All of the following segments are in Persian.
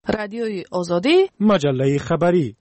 رادیوی آزادی، مجله خبری.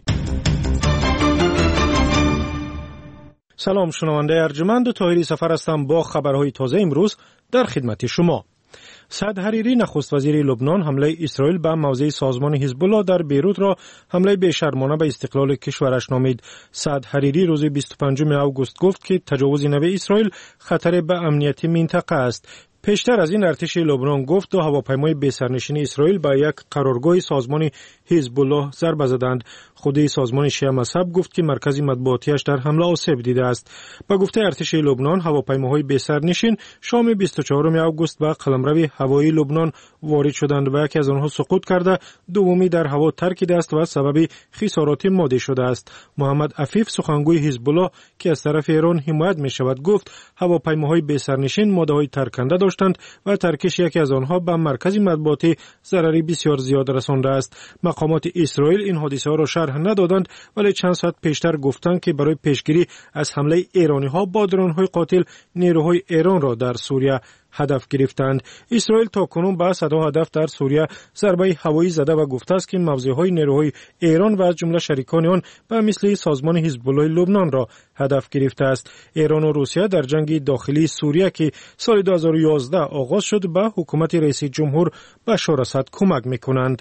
سلام شنونده ارجمند، طاهری سفر هستم با خبرهای تازه امروز در خدمت شما. سعد حریری نخست وزیر لبنان حمله اسرائیل به موضع سازمان حزب الله در بیروت را حمله بی‌شرمانه به استقلال کشورش نامید. سعد حریری روز 25 آگوست گفت که تجاوز نوع اسرائیل خطر به امنیت منطقه است. پیشتر از این ارتش لبنان گفت دو هواپیمای بی‌سرنشین اسرائیل به یک قرارگاه سازمان حزب الله ضربه زدند. خود سازمان شیعه مذهب گفت که مرکز مطبوعاتیش در حمله آسیب دیده است. به گفته ارتش لبنان، هواپیماهای بی‌سرنشین شام 24 آگوست به قلمرو هوایی لبنان وارد شدند و یکی از آنها سقوط کرده، دومی در هوا ترکیده است و سبب خسارات مادی شده است. محمد عفیف سخنگوی حزب الله که از طرف ایران حمایت می شود گفت هواپیماهای بی‌سرنشین ماده‌های ترکنده داشتند و ترکش یکی از آنها به مرکز مطبوعاتی ضرری بسیار زیاد رسانده است. مقامات اسرائیل این حادثه ها را شرح ندادند، ولی چند ساعت پیشتر گفتند که برای پیشگیری از حمله ایرانی ها با درون‌های قاتل نیروهای ایران را در سوریه هدف گرفتند. اسرائیل تاکنون به صدها هدف در سوریه ضربه هوایی زده و گفته است که موضع‌های نیروهای ایران و از جمله شریکان آن به مثل سازمان حزب الله لبنان را هدف گرفته است. ایران و روسیه در جنگ داخلی سوریه که سال 2011 آغاز شد به حکومت رئیس جمهور بشار اسد کمک می‌کنند.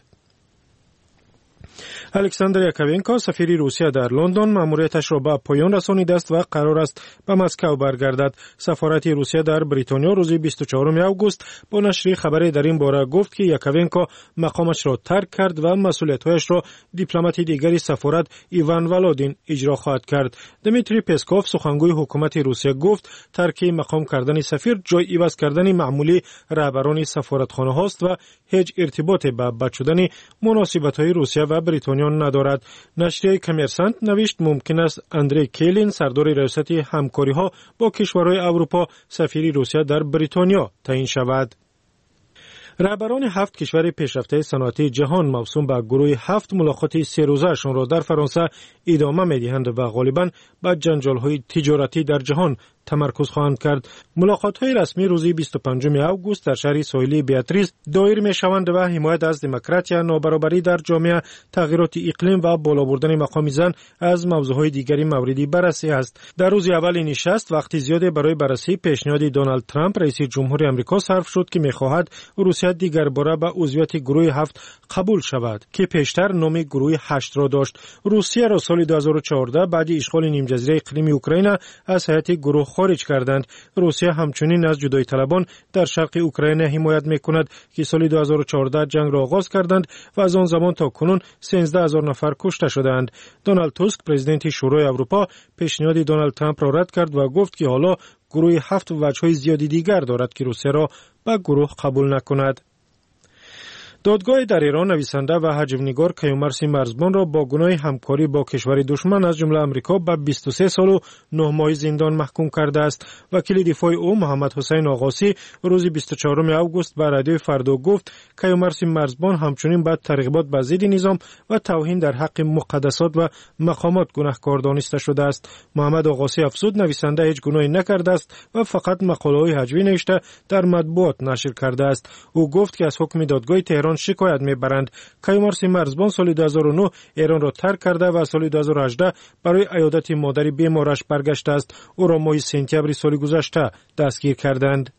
الکساندر یاکوونکو سفیر روسیه در لندن مأموریتش را به پایان رسانیده است و قرار است به مسکو برگردد. سفارت روسیه در بریتانیا روز 24 آگوست با نشر خبری در این باره گفت که یاکوونکو مقامش را ترک کرد و مسئولیت‌هایش را دیپلمات دیگری سفارت ایوان ولادین اجرا خواهد کرد. دمیتری پسکوف سخنگوی حکومت روسیه گفت ترک مقام کردن سفیر جای عوض کردن معمولی رهبران سفارتخانه هاست و هیچ ارتباطی به بد شدن مناسبت‌های روسیه و بریتانیا ندارد. نشریه کامرسانت نوشت ممکن است اندری کیلین سردار ریاست همکاری‌ها با کشورهای اروپا سفیر روسیه در بریتانیا تعیین شود. رهبران 7 کشور پیشرفته صنعتی جهان موسوم به گروه 7 ملاقات 3 روزه‌شان را در فرانسه ادامه می‌دهند و غالباً به جنجال‌های تجارتی در جهان تمرکز خواهند کرد. ملاقات‌های رسمی روز 25 آگوست در شهر ساحلی بیاتریس دایر می‌شوند و حمایت از دموکراسی، نابرابری در جامعه، تغییرات اقلیم و بالا بردن مقام زن از موضوعهای دیگری موردی بررسی است. در روز اول نشست وقتی زیادی برای بررسی پیشنهاد دونالد ترامپ رئیس جمهور آمریکا صرف شد که می‌خواهد روسیه دیگر باره به عضویت گروه 7 قبول شود که پیشتر نام گروه 8 را داشت. روسیه را سال 2014 بعد اشغال نیمجزیره اقلیمی اوکراین از هیئت گروه خارج کردند. روسیه همچنین از جدایی طلبان در شرق اوکراین حمایت می‌کند که سال 2014 جنگ را آغاز کردند و از آن زمان تا کنون 13000 نفر کشته شدند. دونالد توسک پرزیدنت شورای اروپا پیشنهاد دونالد ترامپ را رد کرد و گفت که حالا گروه 7 وجه‌های زیادی دیگر دارد که روسیه را به گروه قبول نکند. دادگاه در ایران نویسنده و حجم‌نگار کیومرث مرزبان را با گناه همکاری با کشور دشمن از جمله آمریکا به 23 سال و 9 ماه زندان محکوم کرده است. وکیل دفاع او محمد حسین آقاسی روز 24 آگوست به رادیو فردا گفت کیومرث مرزبان همچنین به ترغیبات به ضد نظام و توهین در حق مقدسات و مقامات گناهکار دانسته شده است. محمد آقاسی افزود نویسنده هیچ گناهی نکرده است و فقط مقاله‌های هجوی نوشته در مطبوعات نشر کرده است. او گفت که از حکم دادگاه تهران شکایت میبرند. کیومرث مرزبان سال 2009 ایران را ترک کرده و سال 2018 برای عیادت مادر بیمارش برگشته است. او را ماه سپتامبر سال گذشته دستگیر کردند.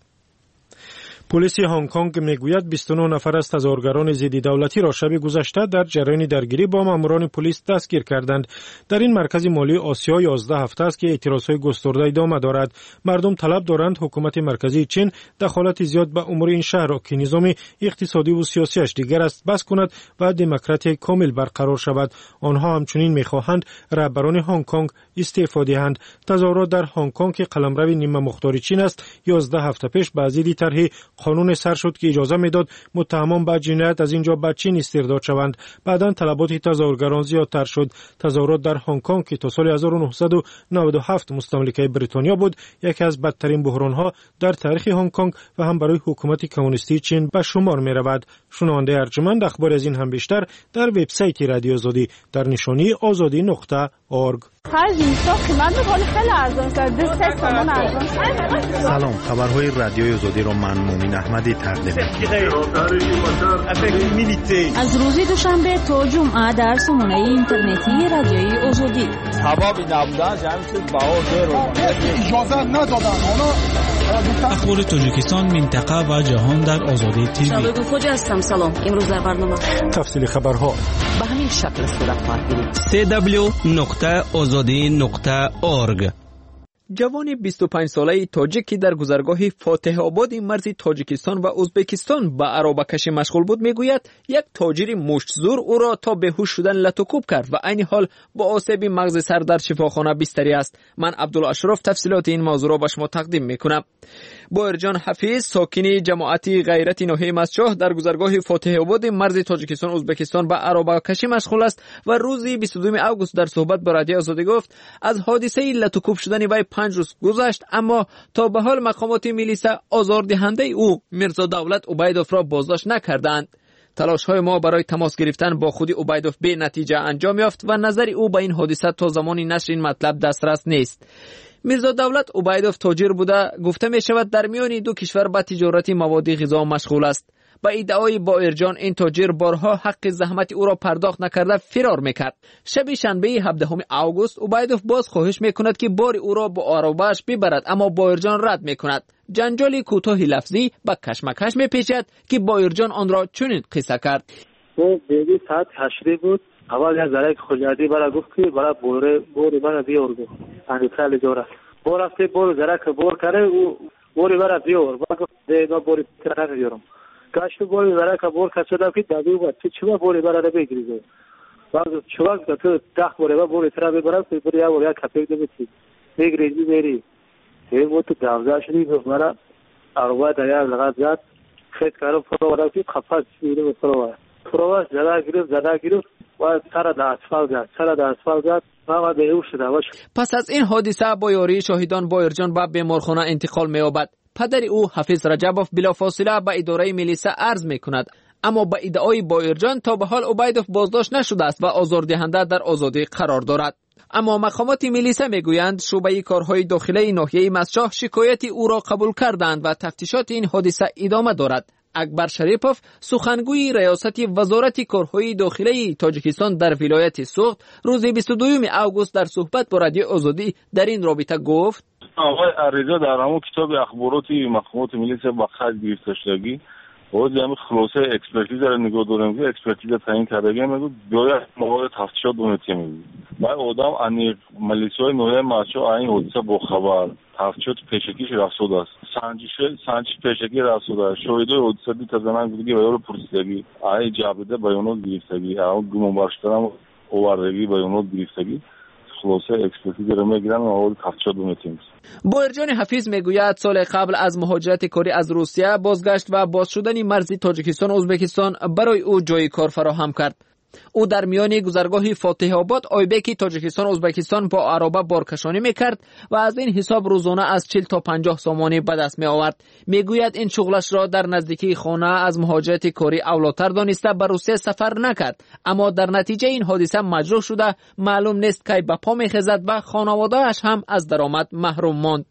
پلیس هنگ کنگ میگوید 29 نفر از تظاهرگران ضد دولتی را شب گذشته در جریان درگیری با ماموران پلیس دستگیر کردند. در این مرکز مالی آسیا 11 هفته است که اعتراضهای گسترده ادامه دارد. مردم طلب دارند حکومت مرکزی چین دخالت زیاد به امور این شهر را که نظام اقتصادی و سیاسیش دیگر است بس کند و دموکراسی کامل برقرار شود. آنها همچنین میخواهند رهبران هنگ کنگ استعفا دهند. تظاهرات در هنگ کنگ که قلمرو نیمه مختار چین است 11 هفته پیش به ضد طرح قانون سر شد که اجازه میداد متهمان به جنایت از اینجا به چین استرداد شوند. بعداً طلبات تظاهرگران زیادتر شد. تظاهرات در هنگ کنگ که تا سال 1997 مستملکه بریتانیا بود یکی از بدترین بحران‌ها در تاریخ هنگ کنگ و هم برای حکومت کمونیستی چین به شمار می‌رود. شنونده ارجمند اخبار از این هم بیشتر در وبسایت رادیو آزادی در نشانی azadi.org سلام، خبرهای رادیوی آزادی را من مومن احمدی تقدیم می‌کنم. از روز دوشنبه تا جمعه در سامانه اینترنتی رادیوی آزادی. اخبار تاجیکستان، منطقه و جهان در آزادی تیوی. شبکه خوجا هستم. سلام. امروز در برنامه تفصیل خبرها به همین شکل صورت خواهد گرفت. www.azadi.org. جوان 25 ساله تاجیکی در گذرگاه فاتح آباد مرز تاجیکستان و ازبکستان به عرابه‌کشی مشغول بود میگوید یک تاجر مشت‌زور او را تا بیهوش شدن لطوکوب کرد و عین حال با آسیب مغز سر در شفاخانه بستری است. من عبدالله اشرف تفصیلات این موضوع را به شما تقدیم میکنم. باهرجان حفیظ ساکنی جماعت غیرت ناحیه مسجح در گذرگاه فاتح آباد مرز تاجیکستان ازبکستان به عرابه‌کشی مشغول است و روز 22 آگوست در صحبت با رادیو آزادی گفت از حادثه لطوکوب شدن وی 5 روز گذشت، اما تا به حال مقامات میلیسا آزاردهنده او میرزا دولت عبیدوف را بازداشت نکردند. تلاش‌های ما برای تماس گرفتن با خود عبیدوف به نتیجه انجام یافت و نظر او به این حادثه تا زمان نشر این مطلب دسترس نیست. میرزا دولت عبیدوف تاجر بوده گفته می شود در میان دو کشور به تجارت مواد غذا مشغول است. با ادعای باهرجان این تاجر بارها حق زحمت او را پرداخت نکرده فرار میکرد. شب شنبه 17 آگوست عبیدوف باز خواهش میکند که بار او را با عرابه‌اش ببرد، اما باهرجان رد میکند. جنجال کوتاه لفظی با کشمکش میپیچد که باهرجان آن را چنین قصه کرد. او بیدی ساعت 8 بود. اول یک ذره خلیادی برای گفت که برای بوری برای بیار گفت اندیتال جورا بور رفته بور ذره که بور کرده او بوری برای بیار گفت دیگه بوری ترا بیارم کاش بوری ذره که بور کشیده که دادی و چه بوری برای بگیری باز چوک تو داخل بوری ترا ببره بوری یا کپیک دیگه بگیری میری हे तो दावजा शरी हमारा अरवा दया लगा जात खेत करो फरोरा की खफा सीरे फरोरा फरोरा जरा गिरो و سر اسفال زد و بیهوش شد. پس از این حادثه با یاری شاهدان باهرجان به بیمارخانه انتقال می‌یابد. پدر او حفیظ رجبوف بلافاصله به اداره میلیسا عرض می‌کند، اما با ادعای باهرجان تا به حال عبیدوف بازداشت نشده است و آزاردهنده در آزادی قرار دارد. اما مقامات میلیسا میگویند شعبه کارهای داخلی ناحیه مسجح شکایت او را قبول کردند و تفتیشات این حادثه ادامه دارد. اکبر شریپوف سخنگوی ریاست وزارت کارهای داخلی تاجیکستان در ولایت سوخت روز 22 آگوست در صحبت با رادیو آزادی در این رابطه گفت آقای عریضه در همون کتاب اخباراتی مقامات میلیسا با خرج گرفته شدگی باید همین خلاصه اکسپرتیز را نگاه داریم که اکسپرتیز تعیین کردگی میگه باید موارد تفتیشات دونتی میگه بعد آدم انی ملیسای نوعی ماشو این حادثه با خبر تفتیشات پیشگیش رسول است سنجش پیشگی رسول است شاهدای حادثه دی تزنان بودگی و یارو پرسیدگی ای جابده بیانات گرفتگی اون گمان برشترم اووردگی بیانات گرفتگی خلاصه اکسپرتیز را میگیرن و اول تفتیشات دونتی. باهرجان حفیظ میگوید سال قبل از مهاجرت کاری از روسیه بازگشت و باز شدن مرز تاجیکستان ازبکستان برای او جای کار فراهم کرد. او در میان گذرگاه فاتح آباد آیبک تاجیکستان ازبکستان با عربه بارکشانی میکرد و از این حساب روزانه از 40 تا 50 سامانی به دست می آورد. میگوید این شغلش را در نزدیکی خانه از مهاجرت کاری اولاتر دانسته به روسیه سفر نکرد، اما در نتیجه این حادثه مجروح شده معلوم نیست کی به پا میخیزد و خانواده‌اش هم از درآمد محروم ماند.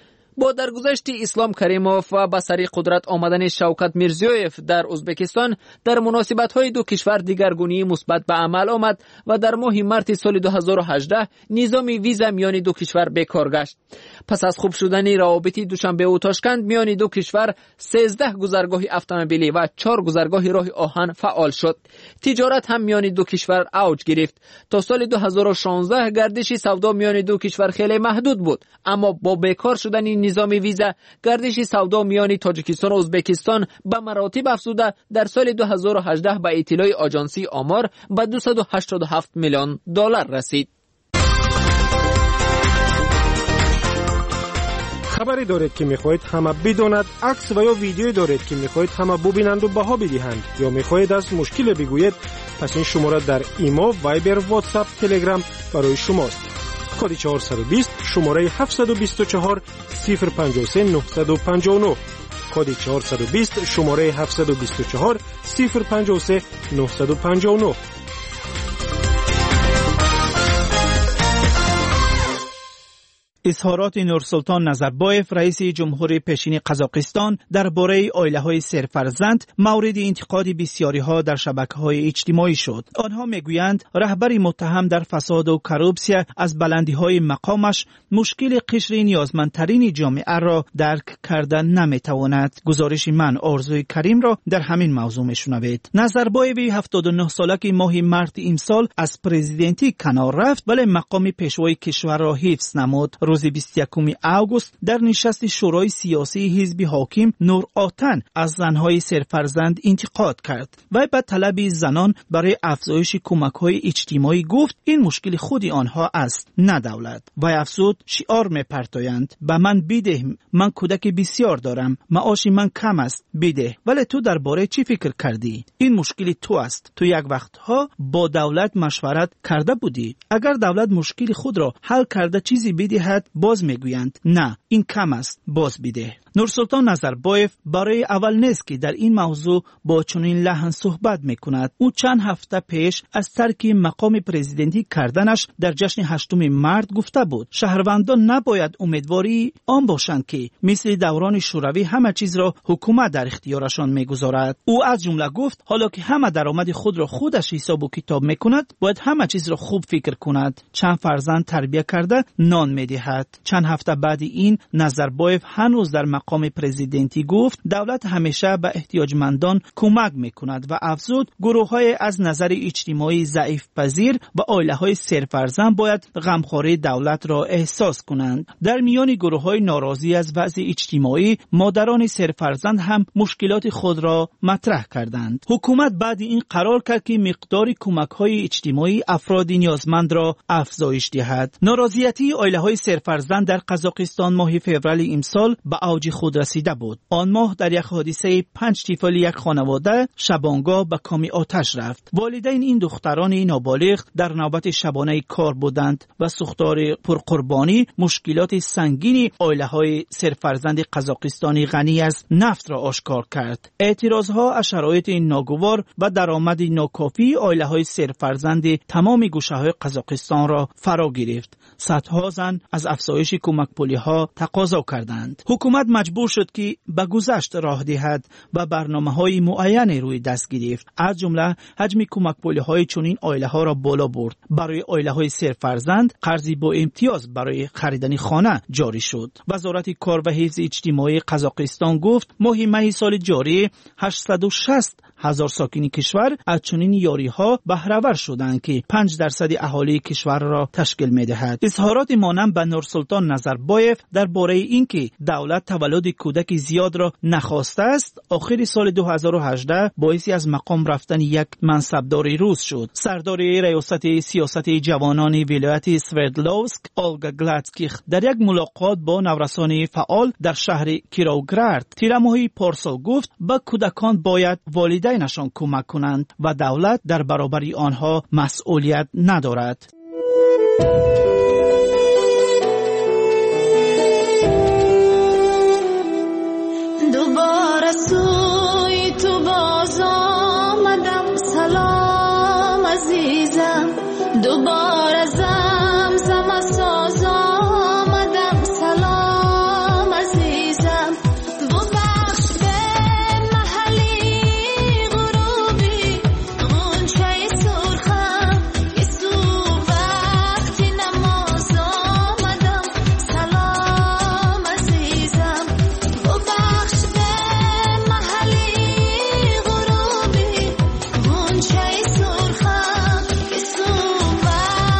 با درگذشت اسلام کریموف و به سر قدرت آمدن شوکت میرزیویف در ازبکستان در مناسبت‌های دو کشور دیگرگونی مثبت به عمل آمد و در ماه مارس سال 2018 نظام ویزا میان دو کشور بیکار گشت. پس از خوب شدن روابط دوشنبه و تاشکند میان دو کشور 13 گذرگاه اتومبیلی و 4 گذرگاه راه آهن فعال شد. تجارت هم میان دو کشور اوج گرفت. تا سال 2016 گردش سودا میان دو کشور خیلی محدود بود، اما با بیکار شدن نظام ویزا گردش سودا میان تاجیکستان و ازبکستان به مراتب افزوده در سال 2018 به اطلاع آژانسی آمار به 287 میلیون دلار رسید. خبری دارید که میخواهید همه بداند، عکس و یا ویدیویی دارید که میخواهید همه ببینند و بها بدهند، یا میخواهید از مشکل بگویید، پس این شماره در ایما، وایبر، واتساپ، تلگرام برای شماست. کد 420 شماره 724 053 959 کد 420 شماره 724 053 959. اظهارات نورسلطان نظربایف رئیس جمهوری پیشین قزاقستان درباره عائله‌های سرفرزند مورد انتقاد بسیاری‌ها در شبکه‌های اجتماعی شد. آنها میگویند رهبر متهم در فساد و کروپسیا از بلندی‌های مقامش مشکل قشر نیازمندترین جامعه را درک کردن نمی‌تواند. گزارش من آرزوی کریم را در همین موضوع میشنوید. نظربایف 79 ساله که ماه مارس امسال از پرزیدنتی کنار رفت ولی مقام پیشوای کشور را حفظ نمود. روز 21 آگوست در نشست شورای سیاسی حزب حاکم نور آتن از زنهای سرفرزند انتقاد کرد و به طلب زنان برای افزایش کمک‌های اجتماعی گفت این مشکل خود آنها است نه دولت. و افزود شعار می‌پرتایند به من بده، من کودک بسیار دارم، معاش من کم است، بده. ولی تو درباره چی فکر کردی؟ این مشکل تو است. تو یک وقتها با دولت مشورت کرده بودی. اگر دولت مشکل خود را حل کرده چیزی بدهد باز میگویند نه این کم است، باز بده. نورسلطان نظربایف برای اول نیست که در این موضوع با چنین لحن صحبت میکند. او چند هفته پیش از ترک مقام پرزیدنتی کردنش در جشن 8 مارس گفته بود شهروندان نباید امیدواری آن باشند که مثل دوران شوروی همه چیز را حکومت در اختیارشان میگذارد. او از جمله گفت حالا که همه درآمد خود را خودش حساب و کتاب میکند باید همه چیز را خوب فکر کند. چند فرزند تربیت کرده نان میدهد. چند هفته بعد این نظربایف هنوز در مقام پرزیدنتی گفت دولت همیشه به احتیاجمندان کمک میکند و افزود گروه‌های از نظر اجتماعی ضعیف پذیر و عائله‌های سرفرزند باید غمخواری دولت را احساس کنند. در میان گروه‌های ناراضی از وضع اجتماعی مادران سرفرزند هم مشکلات خود را مطرح کردند. حکومت بعد این قرار کرد که مقدار کمک‌های اجتماعی افراد نیازمند را افزایش دهد. ناراضیتی عائله‌های سرفرزند در قزاقستان ماه فوریه امسال به اوج خود رسیده بود. آن ماه در یک حادثه 5 طفل یک خانواده شبانگاه به کام آتش رفت. والدین این دختران نابالغ در نوبت شبانه کار بودند و سوختار پرقربانی مشکلات سنگین عائله‌های سرفرزند قزاقستانی غنی از نفت را آشکار کرد. اعتراضها از شرایط ناگوار و درآمد ناکافی عائله‌های سرفرزند تمام گوشه‌های قزاقستان را فرا گرفت. صدها زن از افزایش کمک‌پولی‌ها تقاضا کردند. حکومت مجبور شد که به گذشت راه دهد و برنامه‌های معینی روی دست گرفت. از جمله حجم کمک‌پولی‌های چنین عائله‌ها را بالا برد. برای عائله‌های سرفرزند قرضی با امتیاز برای خریدن خانه جاری شد. وزارت کار و حفظ اجتماعی قزاقستان گفت ماه می سال جاری 860,000 ساکن کشور از چنین یاری‌ها بهره‌ور شدند که 5% اهالی کشور را تشکیل می‌دهد. اظهارات مانند به نورسلطان نظربایف درباره اینکه دولت تولد کودک زیاد را نخواسته است آخر سال 2018 باعث از مقام رفتن یک منصبدار روس شد. سردار ریاست سیاست جوانان ولایت سوردلوفسک اولگا گلاتسکیخ در یک ملاقات با نورسان فعال در شهر کیروگراد تیر ماه پارسال گفت به کودکان باید والدینشان کمک کنند و دولت در برابر آنها مسئولیت ندارد. دوباره سوی تو باز آمدم سلام عزیزم دوباره زمزم ساز آمدم سلام عزیزم ببخش به محلی غروبی غنچه سرخم که صبح وقتی نماز آمدم سلام عزیزم ببخش به محلی غروبی غنچه سرخم که صبح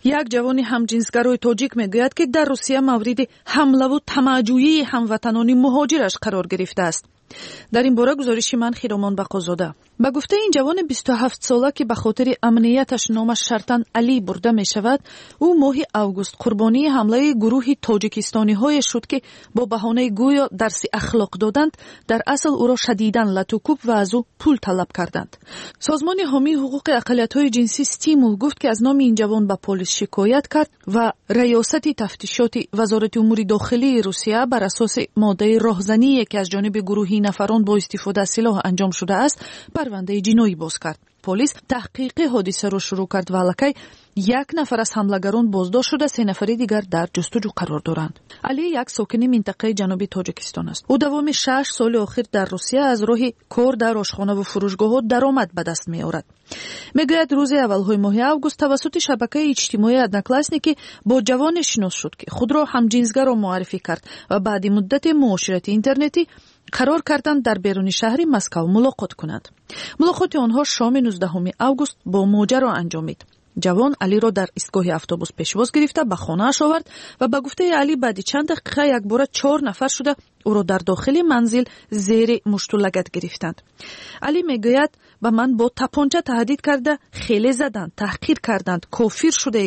یک جوان همجنسگرای تاجیک میگوید که در روسیه مورد حمله و طمع‌جویی هموطنان مهاجرش قرار گرفته است. در این باره گزارشی من خیرامان بقازاده. به گفته این جوان 27 ساله که به خاطر امنیتش نامش شرطاً علی برده می شود، او ماه اوگوست قربانی حمله گروه تاجیکستانی های شد که با بهانه گویا درس اخلاق دادند در اصل او را شدیداً لطوکوب و از او پول طلب کردند. سازمان حامی حقوق اقلیت‌های جنسی ستیمول گفت که از نام این جوان به پلیس شکایت کرد و ریاست تفتیشات وزارت امور داخلی روسیه بر اساس ماده راهزنی که از جانب گروهی نفران با استفاده از سلاح انجام شده است پرونده جنایی باز کرد. پلیس تحقیق حادثه را شروع کرد و الکی 1 نفر از حملگران بازداشت شده، 3 نفر دیگر در جستجو قرار دارند. علی یک ساکن منطقه جنوبی تاجیکستان است. او دوام 6 سال اخیر در روسیه از راه کار در آشخانه و فروشگاه‌ها درآمد به دست می‌آورد. میگوید روز اول‌های ماه اوگوست توسط شبکه اجتماعی ادناکلاسنیکی با جوان شناس شد که خود را همجنسگر را معرفی کرد و بعد مدت معاشرت اینترنتی قرار کردند در بیرون شهر مسکو ملاقات کنند. ملاقات آنها شام 19 اوگوست با ماجرا انجامید. جوان علی را در ایستگاه اتوبوس پیشواز گرفته به خانه‌اش آورد و به گفته علی بعد چند دقیقه یک بار 4 نفر شده او را در داخل منزل زیر مشت و لگد گرفتند. علی میگوید به من با تپانچه تهدید کرده، خیلی زدند، تحقیر کردند، کافر شده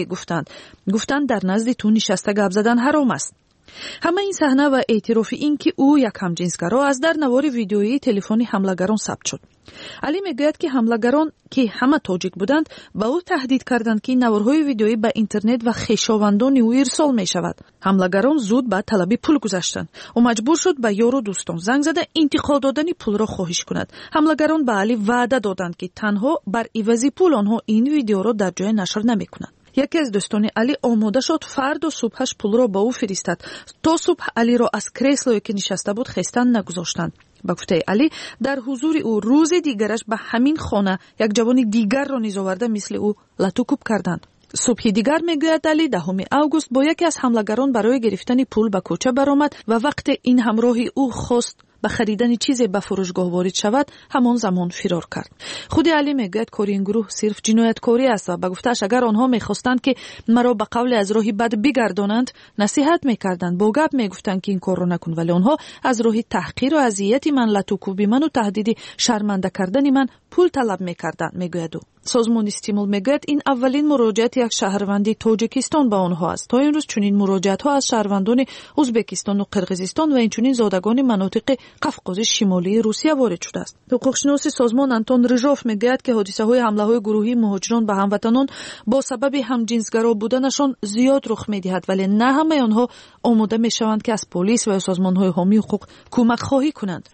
گفتند در نزد تو نشسته گپ زدن حرام است. همه این صحنه و اعتراف این که او یک همجنسگرا از در نوار ویدیویی تلفنی حملگران ثبت شد. علی میگوید که حملگران که همه تاجیک بودند به او تهدید کردند که نوارهای ویدیویی به اینترنت و خویشاوندان او ارسال می شود. حملگران زود به طلب پول گذاشتند. او مجبور شد به یار و دوستان زنگ زده انتقال دادن پول را خواهش کند. حملگران به علی وعده دادند که تنها بر عوض پول آنها این ویدیو را در جای نشر نمیکنند. یکی از دوستان علی آماده شد فردا صبحش پول را به او فرستاد. تا صبح علی را از کرسلویی که نشسته بود خستن نگذاشتند. به گفته علی در حضور او روز دیگرش به همین خانه یک جوان دیگر را نیز آورده مثل او لطوکوب کردند. صبح دیگر میگوید علی 10 اوگوست با یکی از حملگران برای گرفتن پول به کوچه برآمد و وقت این همراهی او خواست به خریدن چیزی به فروشگاه وارد شود همان زمان فرار کرد. خود علی میگوید کار این گروه صرف جنایتکاری است و به گفته‌اش اگر آنها میخواستند که مرا به قول از راهی بد بگردانند نصیحت میکردند، با گپ میگفتند که این کار را نکن، ولی آنها از راه تحقیر و اذیت من، لطوکوبی من و تهدید شرمنده کردن من پول طلب میکردند. میگوید او سازمان استیمول میگوید این اولین مراجعت یک شهروندی تاجیکستان به آنها است. تا امروز چنین مراجعت ها از شهروندان ازبکستان و قرقیزستان و اینچنین زادگان مناطق قفقاز شمالی روسیه وارد شده است. حقوقشناس سازمان آنتون ریژوف میگوید که حادثه های حمله های گروهی مهاجران به هموطنان با سبب همجنسگرا بودنشان زیاد رخ میدهد، ولی نه همه آنها آماده میشوند که از پلیس و سازمان های حامی حقوق کمک خواهی کنند.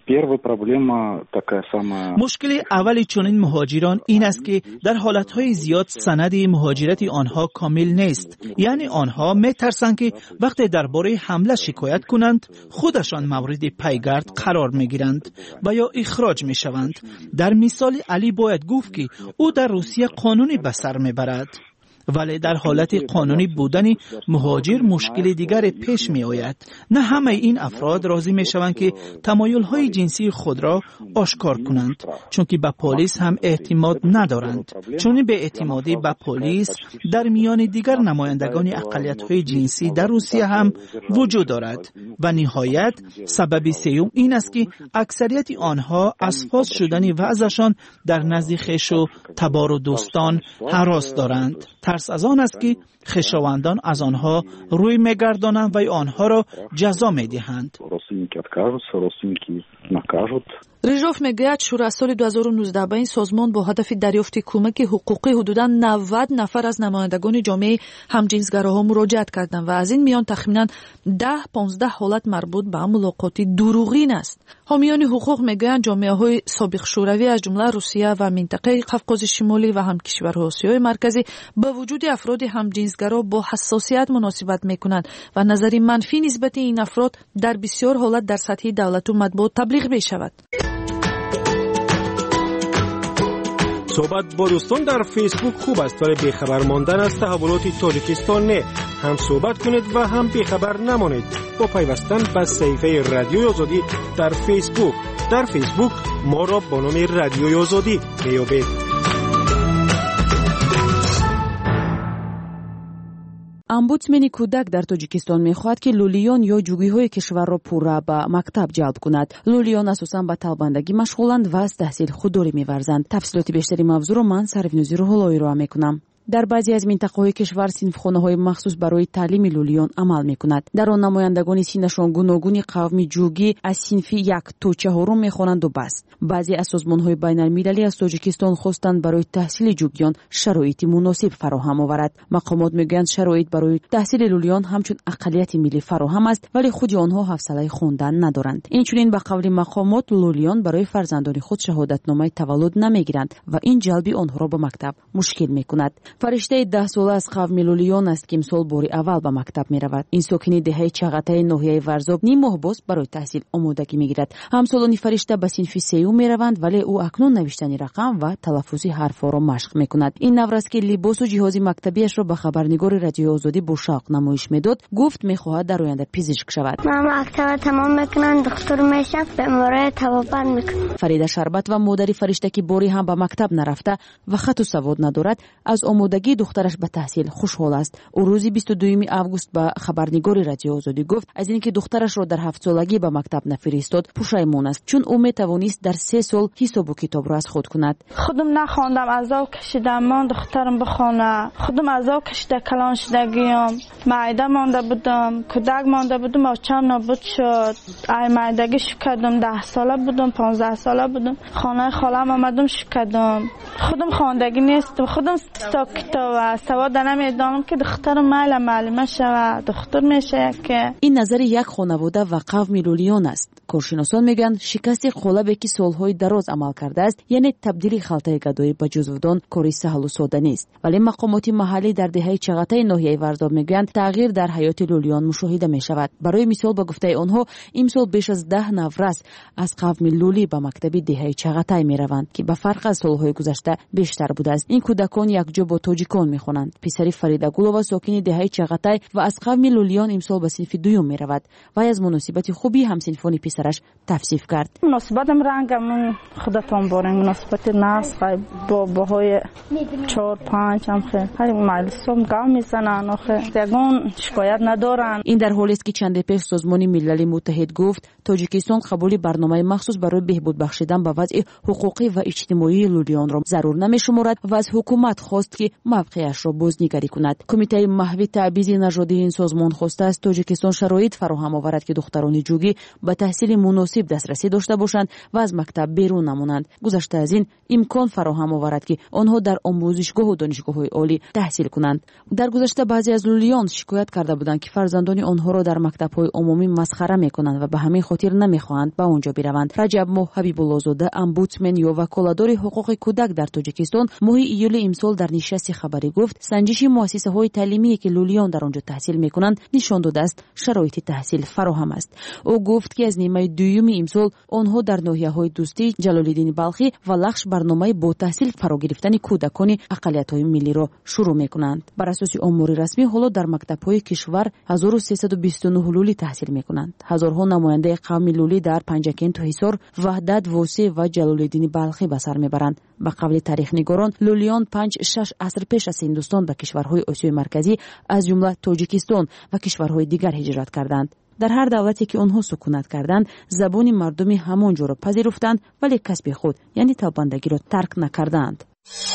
مشکل اولی چنین مهاجران این است که در حالتهای زیاد سند مهاجرت آنها کامل نیست. یعنی آنها میترسند که وقتی درباره حمله شکایت کنند خودشان مورد پیگرد قرار میگیرند و یا اخراج میشوند. در مثال علی باید گفت که او در روسیه قانونی به سر میبرد، ولی در حالت قانونی بودن مهاجر مشکل دیگر پیش می آید. نه همه این افراد راضی می شوند که تمایل های جنسی خود را آشکار کنند، چون که به پلیس هم اعتماد ندارند. چون به اعتمادی به پلیس در میان دیگر نمایندگان اقلیت های جنسی در روسیه هم وجود دارد. و نهایت سبب سوم این است که اکثریت آنها از فاز شدن وضعشان در نزد خویش و تبار و دوستان هراس دارند. ترس از آن است که خویشاوندان از آنها روی میگردانند و آنها را جزا میدهند. ریژوف میگوید شروع از سال 2019 به این سازمان با هدف دریافت کمک حقوقی حدوداً 90 نفر از نمایندگان جامعه همجنسگراها مراجعت کردند و از این میان تخمیناً 10-15 حالت مربوط به ملاقات دروغین است. حامیان حقوق میگویند جامعه‌های سابق شوروی از جمله روسیه و منطقه قفقاز شمالی و هم کشورهای آسیای مرکزی با وجود افراد همجنسگرا با حساسیت مناسبت میکنند و نظری منفی نسبت این افراد در بسیار حالت در سطح دولت و مطبوعات تبلیغ میشود. صحبت با دوستان در فیسبوک خوب است، ولی بیخبر ماندن از تحولات تاجیکستان نه. هم صحبت کنید و هم بیخبر نمانید با پیوستن به صفحه رادیوی آزادی در فیسبوک. در فیسبوک ما را با نام رادیوی آزادی میابید. омбудсмени кӯдак дар тоҷикистон мехоҳад ки лӯлиён ё ҷугиҳои кишварро пурра ба мактаб ҷалб кунад. лӯлиён асосан ба талбандагӣ машғуланд ва аз таҳсил худдорӣ меварзанд. тафсилоти бештари мавзӯъро ман Сарвинӯзи Рӯҳуллоҳ ироа мекунам. дар баъзе аз минтақаҳои кишвар синфхонаҳои махсус барои таълими лӯлиён амал мекунад. дар он намояндагони синнашон гуногуни қавми ҷугӣ аз синфи 1 то 4 мехонанду бас. баъзе аз созмонҳои байналмилалӣ аз тоҷикистон хостанд барои таҳсили ҷугиён шароити муносиб фароҳам оварад. мақомот мегӯянд шароит барои таҳсили лӯлиён ҳамчун ақаллияти миллӣ фароҳам аст, вале худи онҳо ҳавсалаи хондан надоранд. инчунин ба қавли мақомот лӯлиён барои фарзандони худ шаҳодатномаи таваллуд намегиранд ва ин ҷалби онҳоро ба мактаб мушкил мекунад. фариштаи 10 сола аз қавми лӯлиён аст ки имсол бори аввал ба мактаб меравад. ин сокини деҳаи Чағатаи ноҳияи Варзоб ним моҳ боз барои таҳсил омодагӣ мегирад. ҳамсолони фаришта ба синфи 3 мераванд, вале ӯ акнун навиштани рақам ва талаффузи ҳарфҳоро машқ мекунад. ин навраст ки либосу ҷиҳози мактабиашро ба хабарнигори Радиои Озодӣ бо шавқ намоиш медод. гуфт мехоҳад дар оянда пизишк шавад. ман мактаба тамом мекунам, духтур мешам, бемории табобат мекунам. Фарида Шарбат ва модари фаришта ки бори ҳам ба мактаб нарафта ва хату савод надорад, аз омодагии духтараш ба таҳсил хушҳол аст. ӯ рӯзи 22 август ба хабарнигори Радиои Озодӣ гуфт аз ин ки духтарашро дар 7-солагӣ ба мактаб нафиристод пушаймон аст, чун ӯ метавонист дар 3 сол ҳисобу китобро аз худ кунад. خودم نخواندم، عذاب کشیدم، من دخترم بخونه، خودم عذاب کشیده کلان شدگیم، معده مانده بودم، کودک مانده بودم، آچم نابود شد. ای معدگی شکردم، 10 ساله بودم، 15 ساله بودم، خانه خالم آمدم شکردم. خودم خواندگی نیستم، خودم تا کتاب سواد نمیدانم که دخترم معلمه شود، دختر میشه که. این نظر یک خانواده و قوم لولیون است. کارشناسان میگن شکست قالبی که سالهای دراز عمل کرده است، یعنی تبدیل خلطه گدایی به جزودان کاری سهل و ساده نیست. ولی مقامات محلی در دهه چغتای ناحیه ورزاب میگویند تغییر در حیات لولیان مشاهده میشود. برای مثال با گفته آنها امسال بیش از 10 نفر از قوم لولی به مکتب دهه چغتای میروند که به فرق از سالهای گذشته بیشتر بوده است. این کودکان یکجا با تاجیکان میخوانند. پسری فریدا گلووا ساکن دهه چغتای و از قوم لولیان امسال به صنف دوم میرود و از مناسبت خوبی همسنفانی پسرش توصیف کرد. مناسبتم رنگم خودتون بارین مناسبت ناس با باهای 4-5 هم خیلی مجلسم گام میزنن آخه یگون شکایت ندارن. این در حالی است که چند پیش سازمان ملل متحد گفت تاجیکستان قبول برنامه مخصوص برای بهبود بخشیدن به وضع حقوقی و اجتماعی لولیان را ضرور نمی‌شمارد و از حکومت خواست که موقعش را بازنگری کند. کمیته محوی تعویض نژادی این سازمان خواسته است تاجیکستان شرایط فراهم آورد که دختران جوگی به تحصیل مناسب دسترسی داشته باشند و از مکتب بیرون نمانند. گذشته از این امکان فراهم آورد که آنها در آموزشگاه و دانشگاه‌های عالی تحصیل کنند. در گذشته بعضی از لولیان شکایت کرده بودند که فرزندان آنها را در مکتب‌های عمومی مسخره می‌کنند و به همین خاطر نمی‌خواهند به آنجا بروند. رجب ماه حبیب‌الله زاده امبودسمن یا وکالتدار حقوق کودک در تاجیکستان ماه ایول امسال در نشست خبری گفت سنجش مؤسسه‌های تعلیمی که لولیان در آنجا تحصیل می‌کنند نشان داده است شرایط تحصیل فراهم است. او گفت که از نیمه دوم امسال آنها در ناحیه‌های دوستی، جلال‌الدین بلخی و لخش برنامه با تحصیل فرا گرفتن کودکان اقلیت‌های ملی را شروع می‌کنند. بر اساس آمار رسمی حالا در مکتب‌های کشور 1329 لولی تحصیل می‌کنند. هزارها نماینده قوم لولی در پنجکن تا حصار، وحدت، واسع و جلال‌الدین بلخی به سر میبرند. به قول تاریخ‌نگاران لولیان 5-6 عصر پیش از هندوستان به کشورهای آسیای مرکزی از جمله تاجیکستان و کشورهای دیگر هجرت کردند. در هر دولتی که آنها سکونت کردند زبان مردمی همانجا را پذیرفتند ولی کسب خود یعنی تابندگی را ترک نکردند.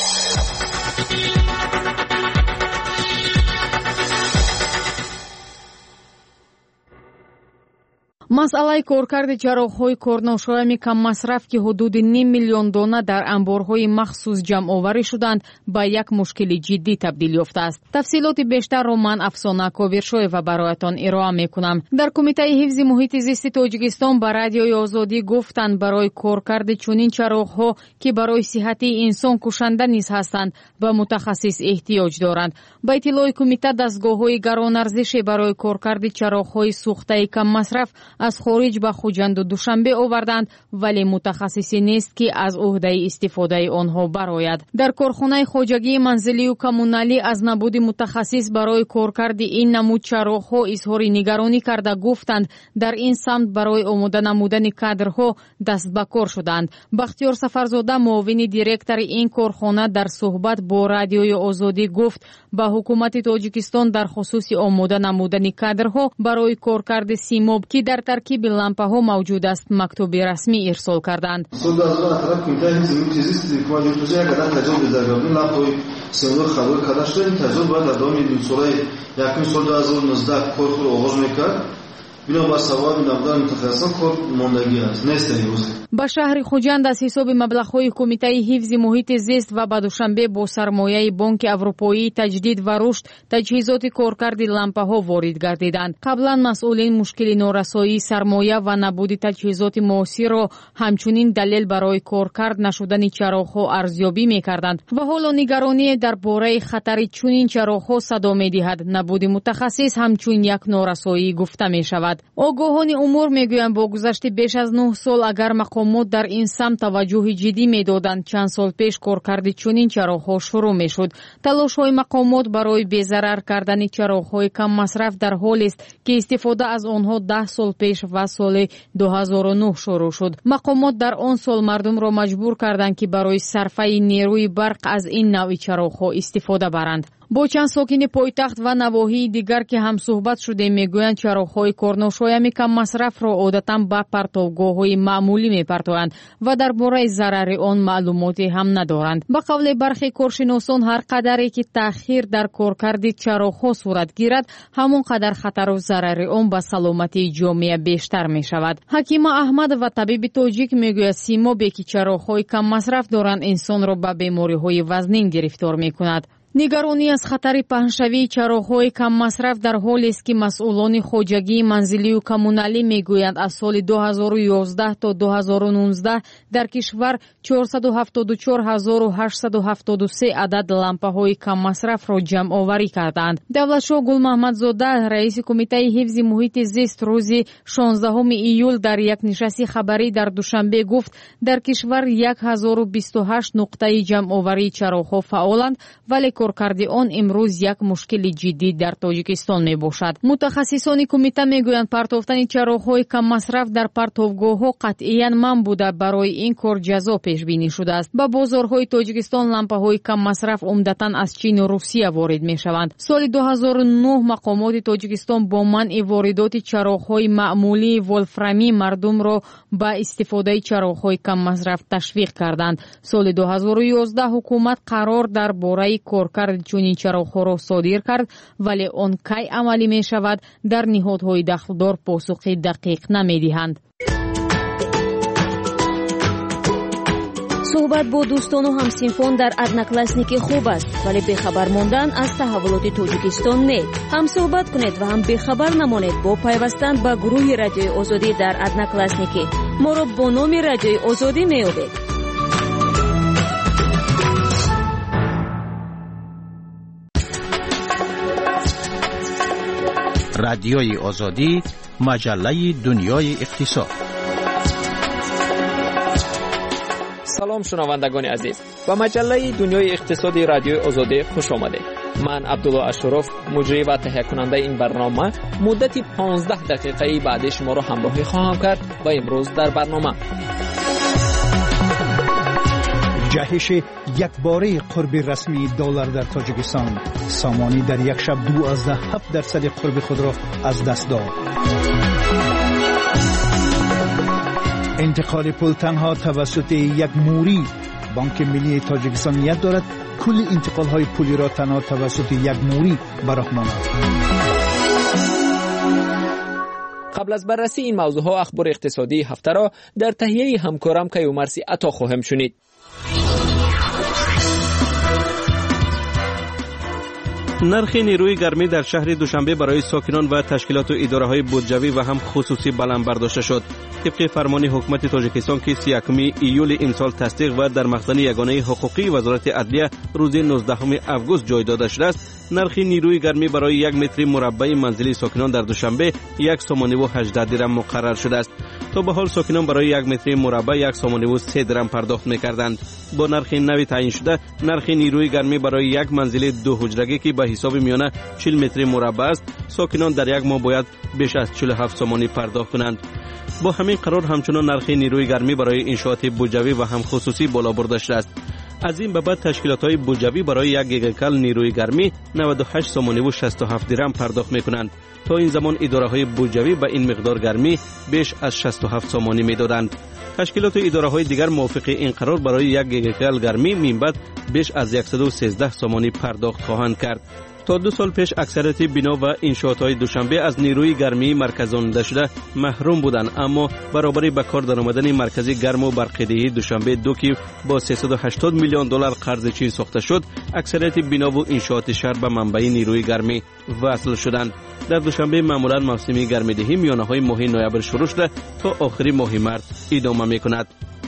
масъалаи коркарди ҷарроҳҳои корношоями каммасраф ки ҳудуди 5 миллион дона дар амборҳои махсус ҷамъоварӣ шуданд ба як мушкили ҷиддӣ табдил ёфтааст. тафсилоти бештарро ман Афсона Кобиршоева бароятон ироа мекунам. дар кумитаи ҳифзи муҳити зисти Тоҷикистон ба Радиои Озодӣ гуфтанд барои коркарди чунин чароғҳо ки барои сиҳати инсон кушанда низ ҳастанд ба мутахассис эҳтиёҷ доранд. ба иттилои кумита дастгоҳҳои гаронарзише барои коркарди чароғҳои сӯхтаи каммасраф از خارج به خوجند و دوشنبه آوردند، ولی متخصصی نیست که از عهده استفاده آنها برآید. در کارخانه خواجگی منزلی و کمونالی از نبود متخصص برای کارکرد این نمود چراغ‌ها اظهار نگرانی کرده گفتند در این سمت برای آماده نمودن کادرها دست به کار شدند. بختیار سفرزاده معاون دیرکتور این کارخانه در صحبت با رادیوی آزادی گفت به حکومت تاجیکستان در خصوص آماده نمودن کادرها برای کارکرد سیماب که در ترکیب لامپ‌ها موجود است مکتوب رسمی ارسال کردند. با شهر خوجند از حساب مبلغ‌های کمیته حفظ محیط زیست و به دوشنبه با سرمایه بانک اروپایی تجدید و رشد تجهیزات کارکرد لامپ‌ها وارد گردیدند. قبلا مسئولین مشکل نارسایی سرمایه و نبود تجهیزات معاصر را همچنین دلیل برای کارکرد نشدن چراغ‌ها ارزیابی می‌کردند و حالا نگرانی درباره خطر چنین چراغ‌ها صدا می‌دهد. نبود متخصص همچون یک نارسایی گفته می‌شود. آگاهان امور میگویند با گذشت بیش از 9 سال اگر مقامات در این سمت توجه جدی میدادند چند سال پیش کارکرد چنین چراغ‌ها شروع میشد. تلاش‌های مقامات برای بی‌ضرر کردن چراغ‌های کم مصرف در حالی است که استفاده از آنها 10 سال پیش و سال 2009 شروع شد. مقامات در آن سال مردم را مجبور کردند که برای صرفه نیروی برق از این نوع چراغ‌ها استفاده برند. با چند ساکن پایتخت و نواحی دیگر که هم صحبت شده میگویند چراغ‌های کارناشایان کم مصرف را عادتاً به پرتوگاه‌های معمولی میپرتویند و درباره ضرر آن معلوماتی هم ندارند. به قول برخی کارشناسان هر قدری که تأخیر در کارکرد چراغ‌ها صورت گیرد همون قدر خطر و ضرر آن به سلامتی جامعه بیشتر میشود. حکیم احمد و طبیب تاجیک میگوید سیمابی که چراغ‌های کم مصرف دارند انسان را به بیماری‌های وزنین گرفتار میکند. نگرانی از خطر پهنشوی چراغ‌های کم مصرف در حالی است که مسئولان خواجگی منزلی و کمونالی میگویند از سال 2011 تا 2019 در کشور 474873 عدد لامپ‌های کم مصرف را جمع آوری کردند. دولتشاه گل محمدزاده رئیس کمیته حفظ محیط زیست روز 16 ایول در یک نشست خبری در دوشنبه گفت در کشور 1028 نقطه جمع آوری چراغ‌ها فعالند ولی کارکرد آن امروز یک مشکل جدی در تاجیکستان می باشد. متخصصان کمیته می گویند پرتافتن چراغ‌های کم مصرف در پرتوگاه‌ها قطعاً ممنوع بوده. برای این کار جزا پیش بینی شده است. با بازارهای تاجیکستان لامپ‌های کم مصرف عمدتاً از چین و روسیه وارد می شوند. سال 2009 مقامات تاجیکستان با منع واردات چراغ‌های معمولی ولفرامی مردم را با استفاده چراغ‌های کم مصرف تشویق کردند. سال 2011 حکومت قرار در باره کارکرد چنین چراغ‌ها را صادر کرد ولی آن کی عملی می شود در نهادهای دخلدار پاسخ دقیق نمی‌دهند. صحبت با دوستان و همسینفان در ادناکلاسنیک خوب است ولی بخبر ماندن از تحولات تاجیکستان نه. هم صحبت کنید و هم بخبر نمانید با پیوستن به گروه رادیوی آزادی در ادناکلاسنیک. ما را با نام رادیوی آزادی می‌یابید. رادیوی آزادی، مجله دنیای اقتصاد. سلام شنوندگان عزیز، به مجله دنیای اقتصادی رادیوی آزادی خوش آمدید. من عبدالله اشرف مجری و تهیه کننده این برنامه مدت 15 دقیقه بعد شما را همراهی خواهم کرد و امروز در برنامه جهش یکباره قرب رسمی دلار در تاجیکستان، سامانی در یک شب 12.7% قرب خود را از دست داد. انتقال پول تنها توسط یک موری. بانک ملی تاجیکستان نیت دارد کل انتقال های پولی را تنها توسط یک موری به راه ماند. قبل از بررسی این موضوع ها اخبار اقتصادی هفته را در تهیه همکارم کیومرسی عطا خواهم شنید. نرخ نیروی گرمی در شهر دوشنبه برای ساکنان و تشکیلات و اداره‌های بودجوی و هم خصوصی بلند برداشته شد. طبق فرمان حکومت تاجیکستان که 31 ایول امسال تصدیق و در مخزن یگانه حقوقی وزارت عدلیه روز 19 اوگوست جای داده شده است، نرخ نیروی گرمی برای 1 متر مربع منزلی ساکنان در دوشنبه 1 سوم و 18 درم مقرر شده است. تا به حال ساکنان برای 1 متر مربع 1 سوم و 3 درم پرداخت می‌کردند. با نرخ نوی تعیین شده، نرخ نیروی گرمی برای 1 منزل 2 حجرگی که به حساب میانه 40 متر مربع است، ساکنان در یک ماه باید بیش از 47 سومانی پرداخت کنند. با همین قرار همچنان نرخ نیروی گرمی برای انشاءات بودجوی و هم خصوصی بالا برده شده است. از این به بعد تشکیلات‌های بودجوی برای 1 گیگاکال نیروی گرمی 98 سومانی و 67 درم پرداخت می‌کنند. تا این زمان اداره‌های بودجوی به این مقدار گرمی بیش از 67 سومانی می‌دادند. تشکیلات و اداره‌های دیگر موافق این قرار برای 1 گیگاکال گرمی منبع بیش از 113 سومانی پرداخت خواهند کرد. تا 2 سال پیش اکثریت بنا و انشاءات‌های دوشنبه از نیروی گرمی مرکزانیده شده محروم بودند، اما برابری به کار درآمدن مرکزی گرم و برقی دوشنبه 2 که با 380 میلیون دلار قرض چین ساخته شد، اکثریت بنا و انشاءات شهر به منبع نیروی گرمی وصل شدند. در دوشنبه معمولا موسم گرمادهی میانه‌های ماه نوامبر شروع شده تا آخر ماه مارس ادامه می‌کند.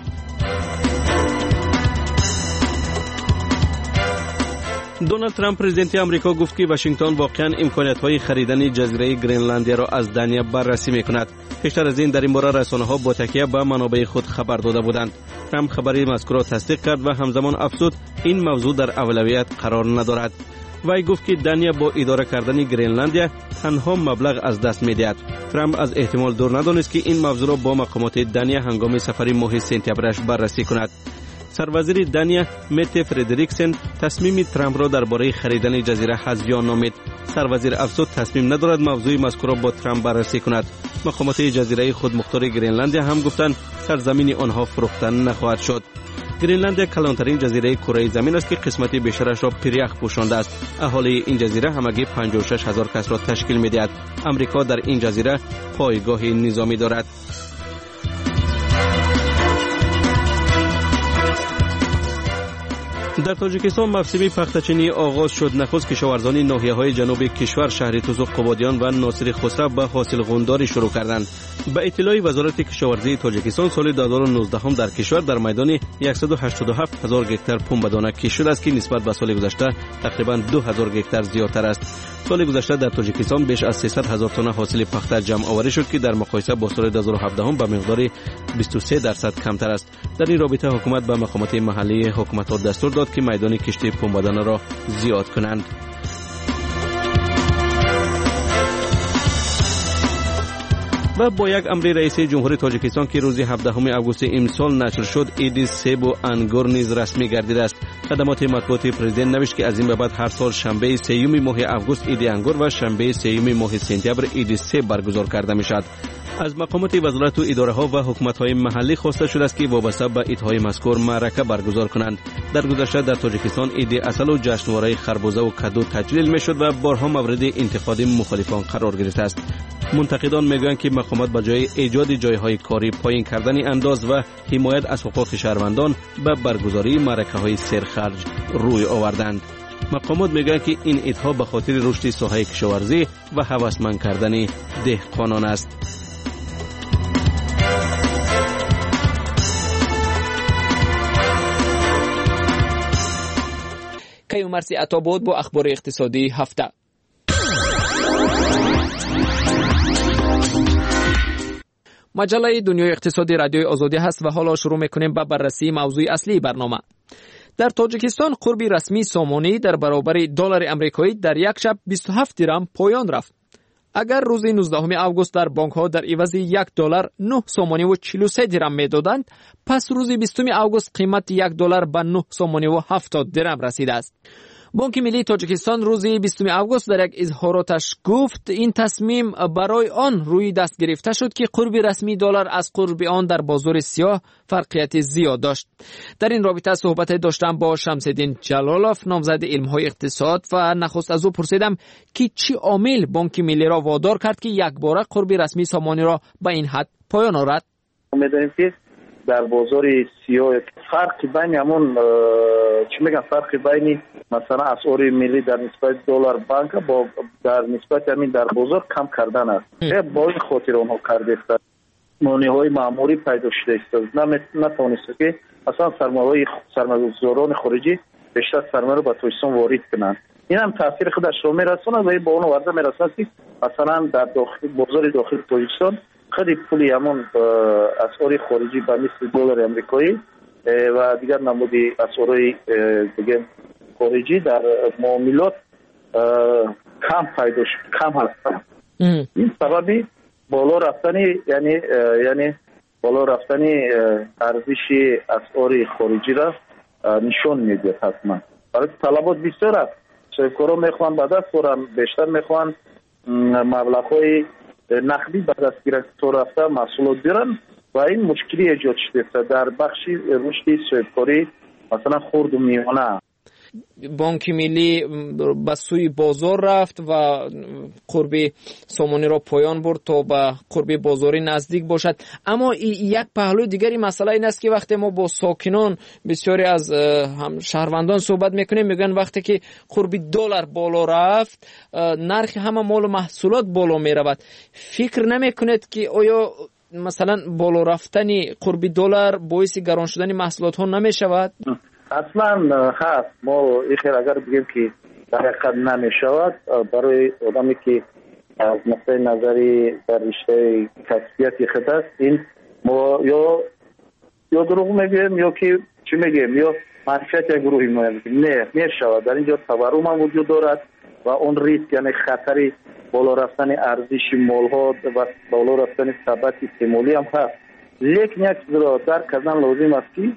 دونالد ترامپ پرزیدنت آمریکا گفت که واشنگتن واقعاً امکانات‌های خریدن جزیره گرینلندیا را از دنیا بررسی می‌کند. پیشتر از این در این باره رسانه‌ها با تکیه به منابع خود خبر داده بودند. ترامپ خبری مذکور را تصدیق کرد و همزمان افزود این موضوع در اولویت قرار ندارد. وی گفت که دنیا با اداره کردن گرینلندیا تنها مبلغ از دست می‌دهد. ترامپ از احتمال دور ندانست که این موضوع را با مقامات دنیا هنگام سفر ماه سپتامبرش بررسی کند. سروزیر دنیا مت فردریکسن تصمیم ترامپ را درباره خریدن جزیره حذفیان نامید. سروزیر افزود تصمیم ندارد موضوع مذکور را با ترامپ بررسی کند. مقامات جزیره خودمختار گرینلندیا هم گفتند سرزمین آنها فروخته نخواهد شد. گرینلندیا کلانترین جزیره کره زمین است که قسمت بیشترش را پریخ پوشانده است. اهالی این جزیره همگی 56,000 کس را تشکیل می‌دهد. آمریکا در این جزیره پایگاه نظامی دارد. در تاجیکستان موسم پخته‌چینی آغاز شد. نخست کشاورزان ناحیه‌های جنوب کشور شهر توزو قبادیان و ناصر خسرو به حاصل غونداری شروع کردند. به اطلاع وزارت کشاورزی تاجیکستان سال 2019 در کشور در میدان 187,000 گکتار پنبه‌دانه کشت شده است که نسبت به سال گذشته تقریباً 2,000 گکتار زیادتر است. سال گذشته در تاجیکستان بیش از 300,000 تن حاصل پخته جمع آوری شد که در مقایسه با سال 2017 به مقدار 23% کمتر است. در این رابطه حکومت به مقامات محلی حکومت‌ها دستور داد که میدان کشت پنبه‌دانه را زیاد کنند. و با یک امر رئیس جمهور تاجیکستان که روز 17 اوگوست امسال نشر شد، عید سیب و انگور نیز رسمی گردیده است. خدمات مطبوعاتی پرزیدنت نوشت که از این به بعد هر سال شنبه 3 ماه اوگوست عید انگور و شنبه 3 ماه سپتامبر عید سیب برگزار کرده می‌شود. از مقامات وزارت و اداره‌ها و حکومت‌های محلی خواسته شده است که وابسته به عیدهای مذکور معرکه برگزار کنند. در گذشته در تاجیکستان عید عسل و جشنواره خربوزه و کدو تجلیل می‌شد و بارها مورد انتقاد مخالفان قرار گرفته است. منتقدان میگویند که مقامات به جای ایجاد جایهای کاری پایین کردن انداز و حمایت از حقوق شهروندان به برگزاری معرکه‌های سرخرج روی آوردند. مقامات میگویند که این عیدها به خاطر رشد ساحه کشاورزی و هوسمند کردن دهقانان است. کیومرسی عطا بود با اخبار اقتصادی هفته. مجله دنیای اقتصادی رادیوی آزادی هست و حالا شروع میکنیم با بررسی موضوع اصلی برنامه. در تاجیکستان قربی رسمی سامانی در برابر دلار آمریکایی در یک شب 27 درم پایان رفت. اگر روز 19 اوگوست در بانک ها در عوض $1 9 سومانی و 43 درم میدادند، پس روز 20 اوگوست قیمت $1 به 9 سومانی و 70 درم رسیده است. بانک ملی تاجیکستان روز 20 اوگوست در یک اظهاراتش گفت این تصمیم برای آن روی دست گرفته شد که قرب رسمی دلار از قرب آن در بازار سیاه فرقیت زیاد داشت. در این رابطه صحبت داشتم با شمس‌الدین جلالوف، نامزد علم‌های اقتصاد، و نخست از او پرسیدم که چی عامل بانک ملی را وادار کرد که یک باره قرب رسمی سامانی را به این حد پایان آورد. می‌دانیم که در بازار سیاه فرق بین همون چی میگن فرق بین مثلا اسعار ملی در نسبت دلار بانک با در نسبت همین در بازار کم کردن است. با این خاطر اونها کرده است مانع‌های معمولی پیدا شده است. نتوانسته که اصلا سرمایه‌گذاران خارجی بیشتر سرمایه رو به تاجیکستان وارد کنند. این هم تاثیر خودش رو میرسونه و با اون وضع میرسونه که مثلا در بازار داخل تاجیکستان خیلی پولی همون اسعار خارجی به مثل دلار آمریکایی و دیگر نمودی اسعار دیگه خارجی در معاملات کم هستند. این سببی بالا رفتنی یعنی بالا رفتنی ارزش اسعار خارجی را نشون میده. حتما برای طلبات بسیار است. صاحبکارا میخوان به دست برن، بیشتر میخوان مبلغ‌های نقدی به دست گیرن تا رفته محصولات بیارن و این مشکلی ایجاد شده در بخش رشد صاحبکاری مثلا خرد و میانه. بانک ملی به سوی بازار رفت و قرب سامانی را پایان برد تا به قرب بازاری نزدیک باشد. اما یک پهلوی دیگری مسئله این است که وقتی ما با ساکنان بسیاری از هم شهروندان صحبت میکنیم میگن وقتی که قرب دلار بالا رفت نرخ همه مال و محصولات بالا میرود. فکر نمیکنید که آیا مثلا بالا رفتن قرب دلار باعث گران شدن محصولات ها نمیشود؟ اصلا هست. ما خیر اگر بگیم که در حقیقت نمی شود برای آدمی که از نقطه نظری در رشته کسبیت خود است این ما یا دروغ میگیم یا که چی میگیم یا منفیت یک گروهی میگیم. نه می شود. در اینجا تورم هم وجود دارد و اون ریسک یعنی خطری بالا رفتن ارزش مال ها و بالا رفتن ثبات احتمالی هم هست. لیکن یک چیز را درک کردن لازم است که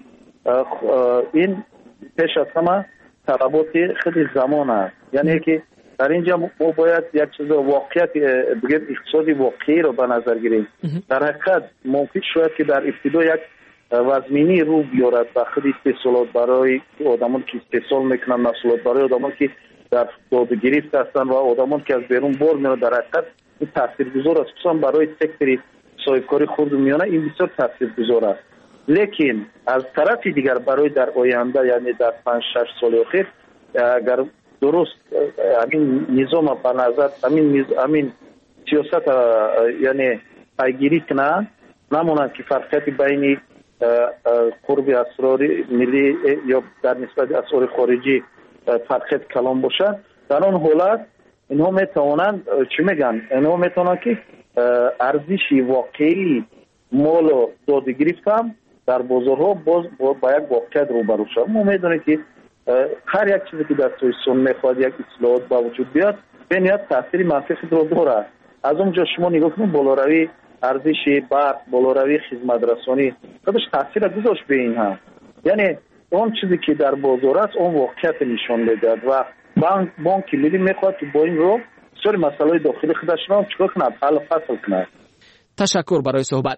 این پیش از همه طلبات خیلی زمان است. یعنی که در اینجا ما باید یک چیز واقعیت بگیم اقتصادی واقعی رو به نظر گیریم. در حقیقت ممکن شاید که در ابتدا یک وزمینی رو بیارد و خیلی استحصالات برای آدمان که استحصال میکنن محصولات برای آدمان که در داده گرفت هستن و آدمان که از بیرون بار میاد. در حقیقت این تاثیرگذار است خصوصا برای سکتور صاحبکاری خرد و میانه این بسیار تاثیرگذار است. لیکن از طرف دیگر برای در آینده یعنی در 5-6 سال اخیر اگر درست همین نظام به نظر همین سیاست یعنی پیگیری کنند نمونند که فرقیت بین قرب اسرار ملی یا در نسبت اسرار خارجی فرقیت کلام باشد در آن حالت اینها میتوانند چی میگن اینها میتوانند که ارزش واقعی مال و داده گرفتم در بازارها باز با یک واقعیت روبرو شد. ما میدونیم که هر یک چیزی که در تاجیکستان میخواد یک اصلاحات با وجود بیاد به نهایت تاثیر منفی خود را دارد. از اونجا شما نگاه کنید بالاروی ارزش برق بالاروی خدمت رسانی خودش تاثیر گذاشت به این هم. یعنی اون چیزی که در بازار است اون واقعیت نشان میدهد و بانک ملی میخواد که با این رو بسیار مسائل داخلی خودش را چیکار کنه حل فصل کنه. تشکر برای صحبت.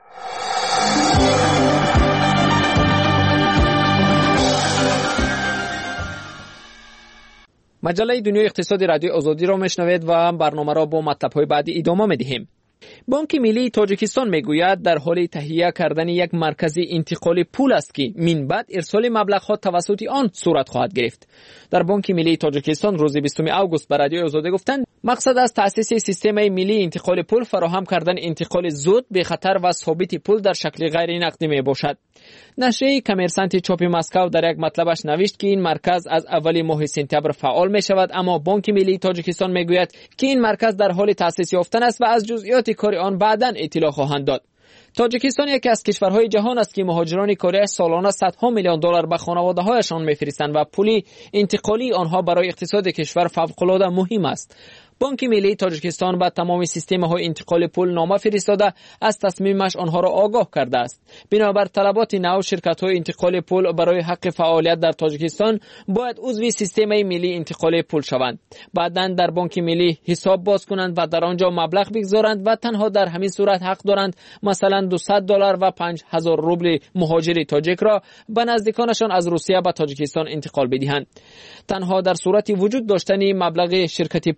مجله دنیای اقتصادی رادیو آزادی را میشنوید و برنامه را با مطلب‌های بعدی ادامه می‌دهیم. بانک ملی تاجیکستان میگوید در حال تهیه کردن یک مرکز انتقال پول است که من بعد ارسال مبلغ‌ها توسط آن صورت خواهد گرفت. در بانک ملی تاجیکستان روز 20 آگوست به رادیو آزادی گفتند مقصد از تأسیس سیستم ملی انتقال پول فراهم کردن انتقال زود به خطر و ثابت پول در شکل غیر نقدی می باشد. نشریه کامرسانت چاپ مسکو در یک مطلبش نوشت که این مرکز از اول ماه سپتامبر فعال می شود، اما بانک ملی تاجیکستان می گوید که این مرکز در حال تأسیس یافتن است و از جزئیات کار آن بعداً اطلاع خواهند داد. تاجیکستان یکی از کشورهای جهان است که مهاجران کاری سالانه صدها میلیون دلار به خانواده‌هایشان می‌فرستند و پول انتقالی آنها برای اقتصاد کشور فوق‌العاده مهم است. بانک ملی تاجیکستان با تمام سیستم‌های انتقال پول نامه فرستاده از تصمیمش آنها را آگاه کرده است. بنابر طلبات نو شرکت‌های انتقال پول برای حق فعالیت در تاجیکستان باید عضو سیستم ملی انتقال پول شوند. بعداً در بانک ملی حساب باز کنند و در آنجا مبلغ بگذارند و تنها در همین صورت حق دارند مثلا $200 و 5000 روبل مهاجر تاجیک را به نزدیکانشان از روسیه به تاجیکستان انتقال بدهند. تنها در صورت وجود داشتن مبلغ شرکت پولفرست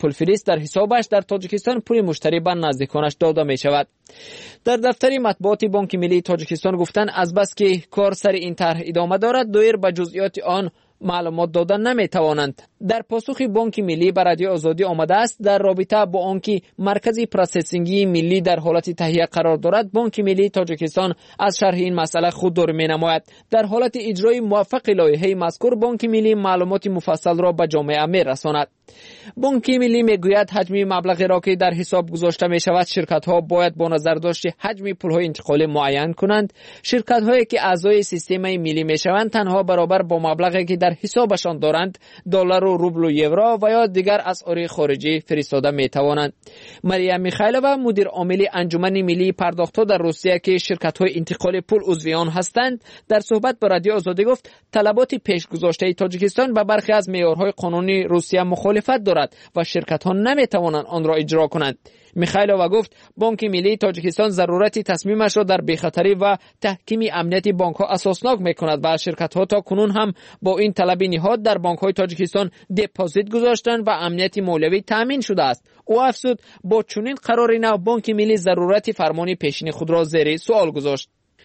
در حسابش در تاجیکستان پول مشتری به نزدیکانش داده می شود. در دفتر مطبوعات بانک ملی تاجیکستان گفتند از بس که کار سر این طرح ادامه دارد دایر به جزئیات آن معلومات دادن نمی توانند. در پاسخ بانک ملی به رادیو آزادی آمده است در رابطه با آنکه مرکز پروسسینگی ملی در حالت تهیه قرار دارد، بانک ملی تاجیکستان از شرح این مسئله خودداری می نماید. در حالت اجرای موفق لایحه مذکور بانک ملی معلومات مفصل را به جامعه می رساند. بانک ملی می گوید حجم مبلغی را که در حساب گذاشته می شود شرکت ها باید با نظر داشت حجم پول های انتقالی معین کنند. شرکت هایی که اعضای سیستم ملی می شوند تنها برابر با مبلغی که در حسابشان دارند دلار و روبل و یورو و یا دیگر اسعار خارجی فرستاده می توانند. مریم میخائیلووا مدیر عامل انجمن ملی پرداخت‌ها در روسیه که شرکت‌های انتقال پول عضو آن هستند در صحبت با رادیو آزادی گفت طلبات پیشگذاشته تاجیکستان با برخی از معیارهای قانونی روسیه مخالفت دارد و شرکت‌ها نمی‌توانند آن را اجرا کنند. میخائیلووا گفت بانک ملی تاجیکستان ضرورت تصمیمش را در بی‌خطری و تحکیم امنیت بانک‌ها اساسناک می‌کند و شرکت‌ها تا کنون هم با این طلب نهاد در بانک‌های تاجیکستان دپوزیت گذاشتند و امنیت مالیوی تامین شده است. او افزود با چنین قراری نو بانک ملی ضرورت فرمان پیشین خود را زیر سوال گذاشت.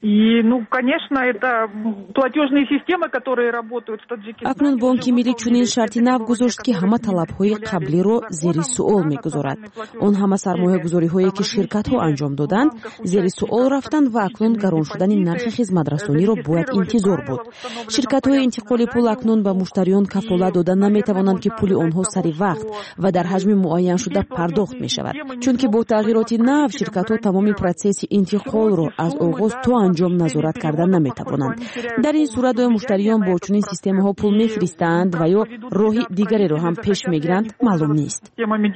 اکنون بانک ملی چنین شرطی نو گذاشت که همه طلب‌های قبلی را زیر سوال می‌گذارد. آن همه سرمایه‌گذاری‌هایی که شرکت‌ها انجام دادند زیر سوال رفتند و اکنون گران شدن نرخ خدمت‌رسانی را باید انتظار بود. شرکت‌های انتقال پول اکنون به مشتریان کفالت داده نمی‌توانند که پول آنها سری وقت و در حجم معین شده پرداخت می‌شود. چون که با تغییرات نو شرکت‌ها تمام پروسس انتقال را از آغاز تا انجام نظارت کردن نمی‌توانند. در این صورت مشتریان با چنین سیستم‌ها پول می‌فرستند و یا راه دیگری را هم پیش می‌گیرند معلوم نیست.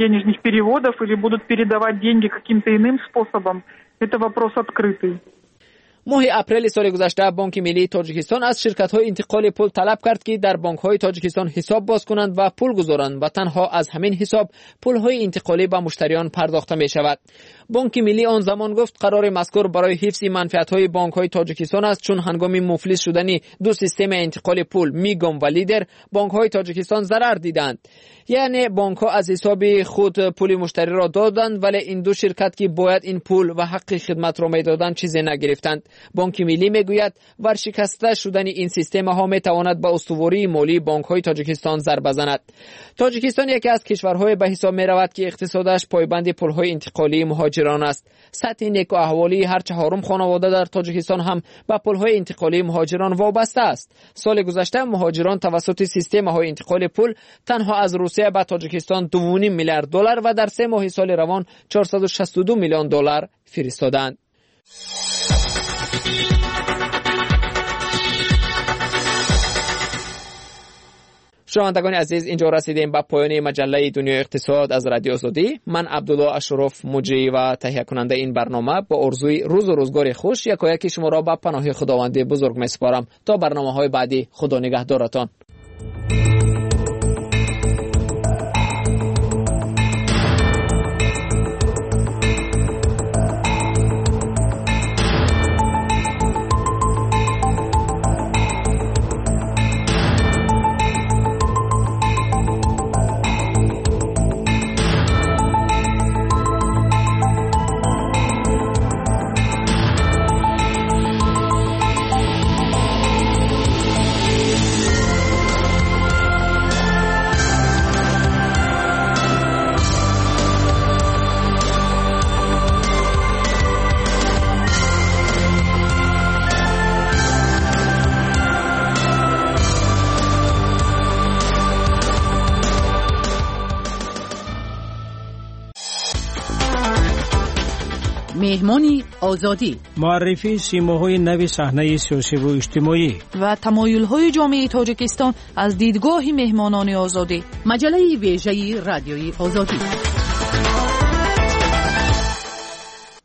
ماه اپریل سال گذشته بانک ملی تاجیکستان از شرکت‌های انتقال پول طلب کرد که در بانک‌های تاجیکستان حساب باز کنند و پول گذارند و تنها از همین حساب پول‌های انتقالی به مشتریان پرداخته می‌شود. بانک ملی آن زمان گفت قرار مذکور برای حفظ منفعت‌های بانک‌های تاجیکستان است، چون هنگام مفلس شدن دو سیستم انتقال پول میگام و لیدر بانک‌های تاجیکستان ضرر دیدند. یعنی بانک‌ها از حساب خود پول مشتری را دادند ولی این دو شرکت که باید این پول و حق خدمت را میدادند چیزی نگرفتند. بانک ملی میگوید ورشکسته شدن این سیستم ها میتواند به استواری مالی بانک های تاجیکستان ضربه بزند. تاجیکستان یکی از کشورهای به حساب می رود که اقتصادش پایبند پول های انتقالی مهاجران است. سطح نیک و احوالی هر چهارم خانواده در تاجیکستان هم به پول های انتقالی مهاجران وابسته است. سال گذشته مهاجران توسط سیستم های انتقال پول تنها از روسیه به تاجیکستان 2.5 میلیارد دلار و در 3 ماه سال روان 462 میلیون دلار فرستادند. شنوندگان عزیز، اینجا رسیدیم به پایان مجله دنیای اقتصاد از رادیو آزادی. من عبدالله اشرف مجری و تهیه کننده این برنامه با آرزوی روز و روزگار خوش یکایک شما را به پناه خداوند بزرگ می‌سپارم. تا برنامه‌های بعدی، خدا نگهدارتان. مهمانی آزادی، معرفی سیماهای نوی صحنه سیاسی و اجتماعی و تمایل‌های جامعه تاجیکستان از دیدگاه مهمانان آزادی. مجله ویژه رادیوی آزادی.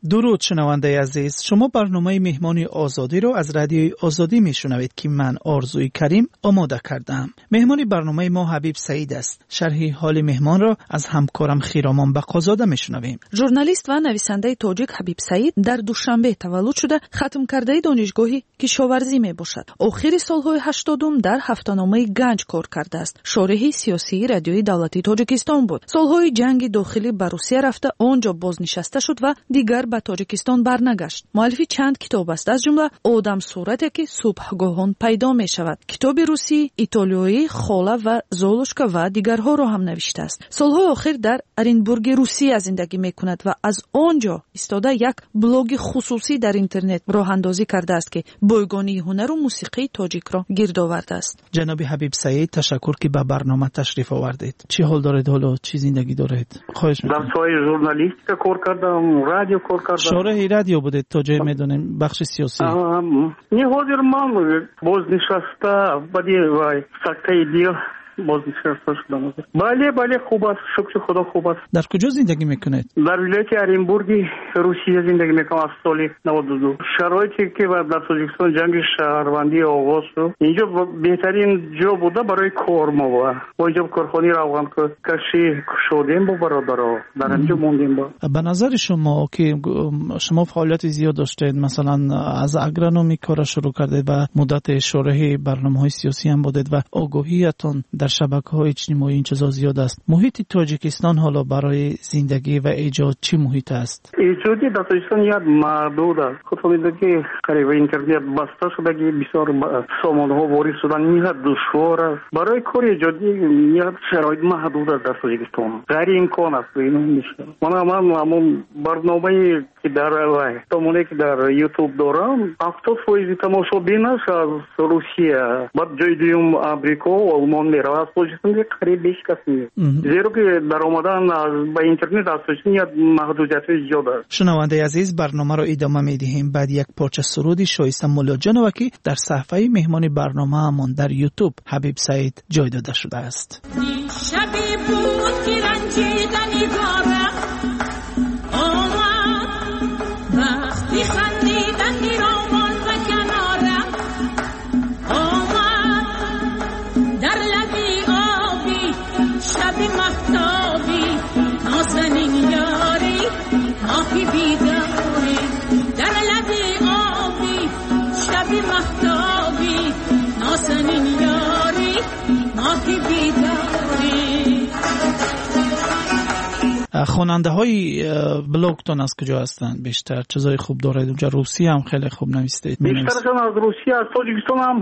درود شنونده عزیز، شما برنامه مهمان آزادی رو از رادیوی آزادی میشنوید که من آرزوی کریم آماده کردم. مهمان برنامه ما حبیب سعید است. شرح حال مهمان را از همکارم خیرامان بقازاده میشنویم. ژورنالیست و نویسنده تاجیک حبیب سعید در دوشنبه تولد شده، ختم کرده دانشگاهی کشاورزی میباشد. آخر سالهای 80 در هفته‌نامه گنج کار کرده است. شارح سیاسی رادیوی دولتی تاجیکستان بود. سالهای جنگ داخلی به روسیه رفته، آنجا بازنشسته شد و دیگر به تاجیکستان برنگشت. مؤلف چند کتاب است، از جمله آدم صورتی که صبحگاهان پیدا می شود، کتاب روسی، ایتالیایی، خاله و زولوشکا و دیگرها را هم نوشته است. سالهای آخر در ارینبورگ روسیه زندگی می کند و از آنجا ایستاده یک بلاگ خصوصی در اینترنت راه اندازی کرده است که بایگانی هنر و موسیقی تاجیک را گرد آورده است. جناب حبیب سعید، تشکر که به برنامه تشریف آوردید. چی حال دارید؟ حالا چی زندگی دارید؟ خواهش می‌کنم. در سایه ژورنالیستیک کار کردم، رادیو کار کردم. شارح رادیو بودید تا جای میدونیم بخش سیاسی. نه حاضر من بازنشسته بدی وای سکته دیو بازنشسته شدم. بله خوب است، شکر خدا خوب است. در کجا زندگی میکنید؟ در ولایت ارینبورگ روسیه زندگی میکنم از سال 92. شرایطی که در تاجیکستان جنگ شهروندی آغاز شد، اینجا بهترین جا بوده برای کار ما. با اینجا کارخانه روان کشی شدیم با برادرها، در اینجا موندیم. به نظر شما که شما فعالیت زیاد داشتید، مثلا از اگرونومی کار شروع کردید و مدت شارح برنامه‌های سیاسی هم بودید و آگاهیتون در شبکه‌های اجتماعی این چیزا زیاد است. محیط تاجیکستان حالا برای زندگی و ایجاد چی محیط است؟ ایجادی در تاجیکستان یاد محدود است. خودت که قریب اینترنت بسته شده که بسیار سامانه‌ها وارد شدن میاد دشوار است. برای کار ایجادی میاد شرایط محدود است در تاجیکستان. غیر امکان است اینو میشه. من همون برنامه‌ای که در تمامی که در یوتیوب دارم 70% تماشابینش از روسیه، بعد جای دیگه آمریکا و آلمان میره. از تاجیکستان قریب بیش کس نیست. زیرا که در آمدن با اینترنت از تاجیکستان محدودیت زیاد است. شنونده عزیز، برنامه را ادامه میدهیم. بعد یک پارچه سرودی شایسته مولاجانوکی در صفحه مهمان برنامه همان در یوتیوب حبیب سعید جای داده شده است. شبی بود که رنجیدنی داره آمد وقتی خندیدنی رامان و کناره آمد در لبی آبی شبی مفتابی نازنین یاری ماهی بیداری در لبی آبی شبی مفتابی نازنین یاری ماهی بیداری. خواننده های بلاگتون از کجا هستند بیشتر؟ چیزای خوب دارید اونجا؟ روسی هم خیلی خوب نویسید. بیشترشون از روسیه، از تاجیکستان هم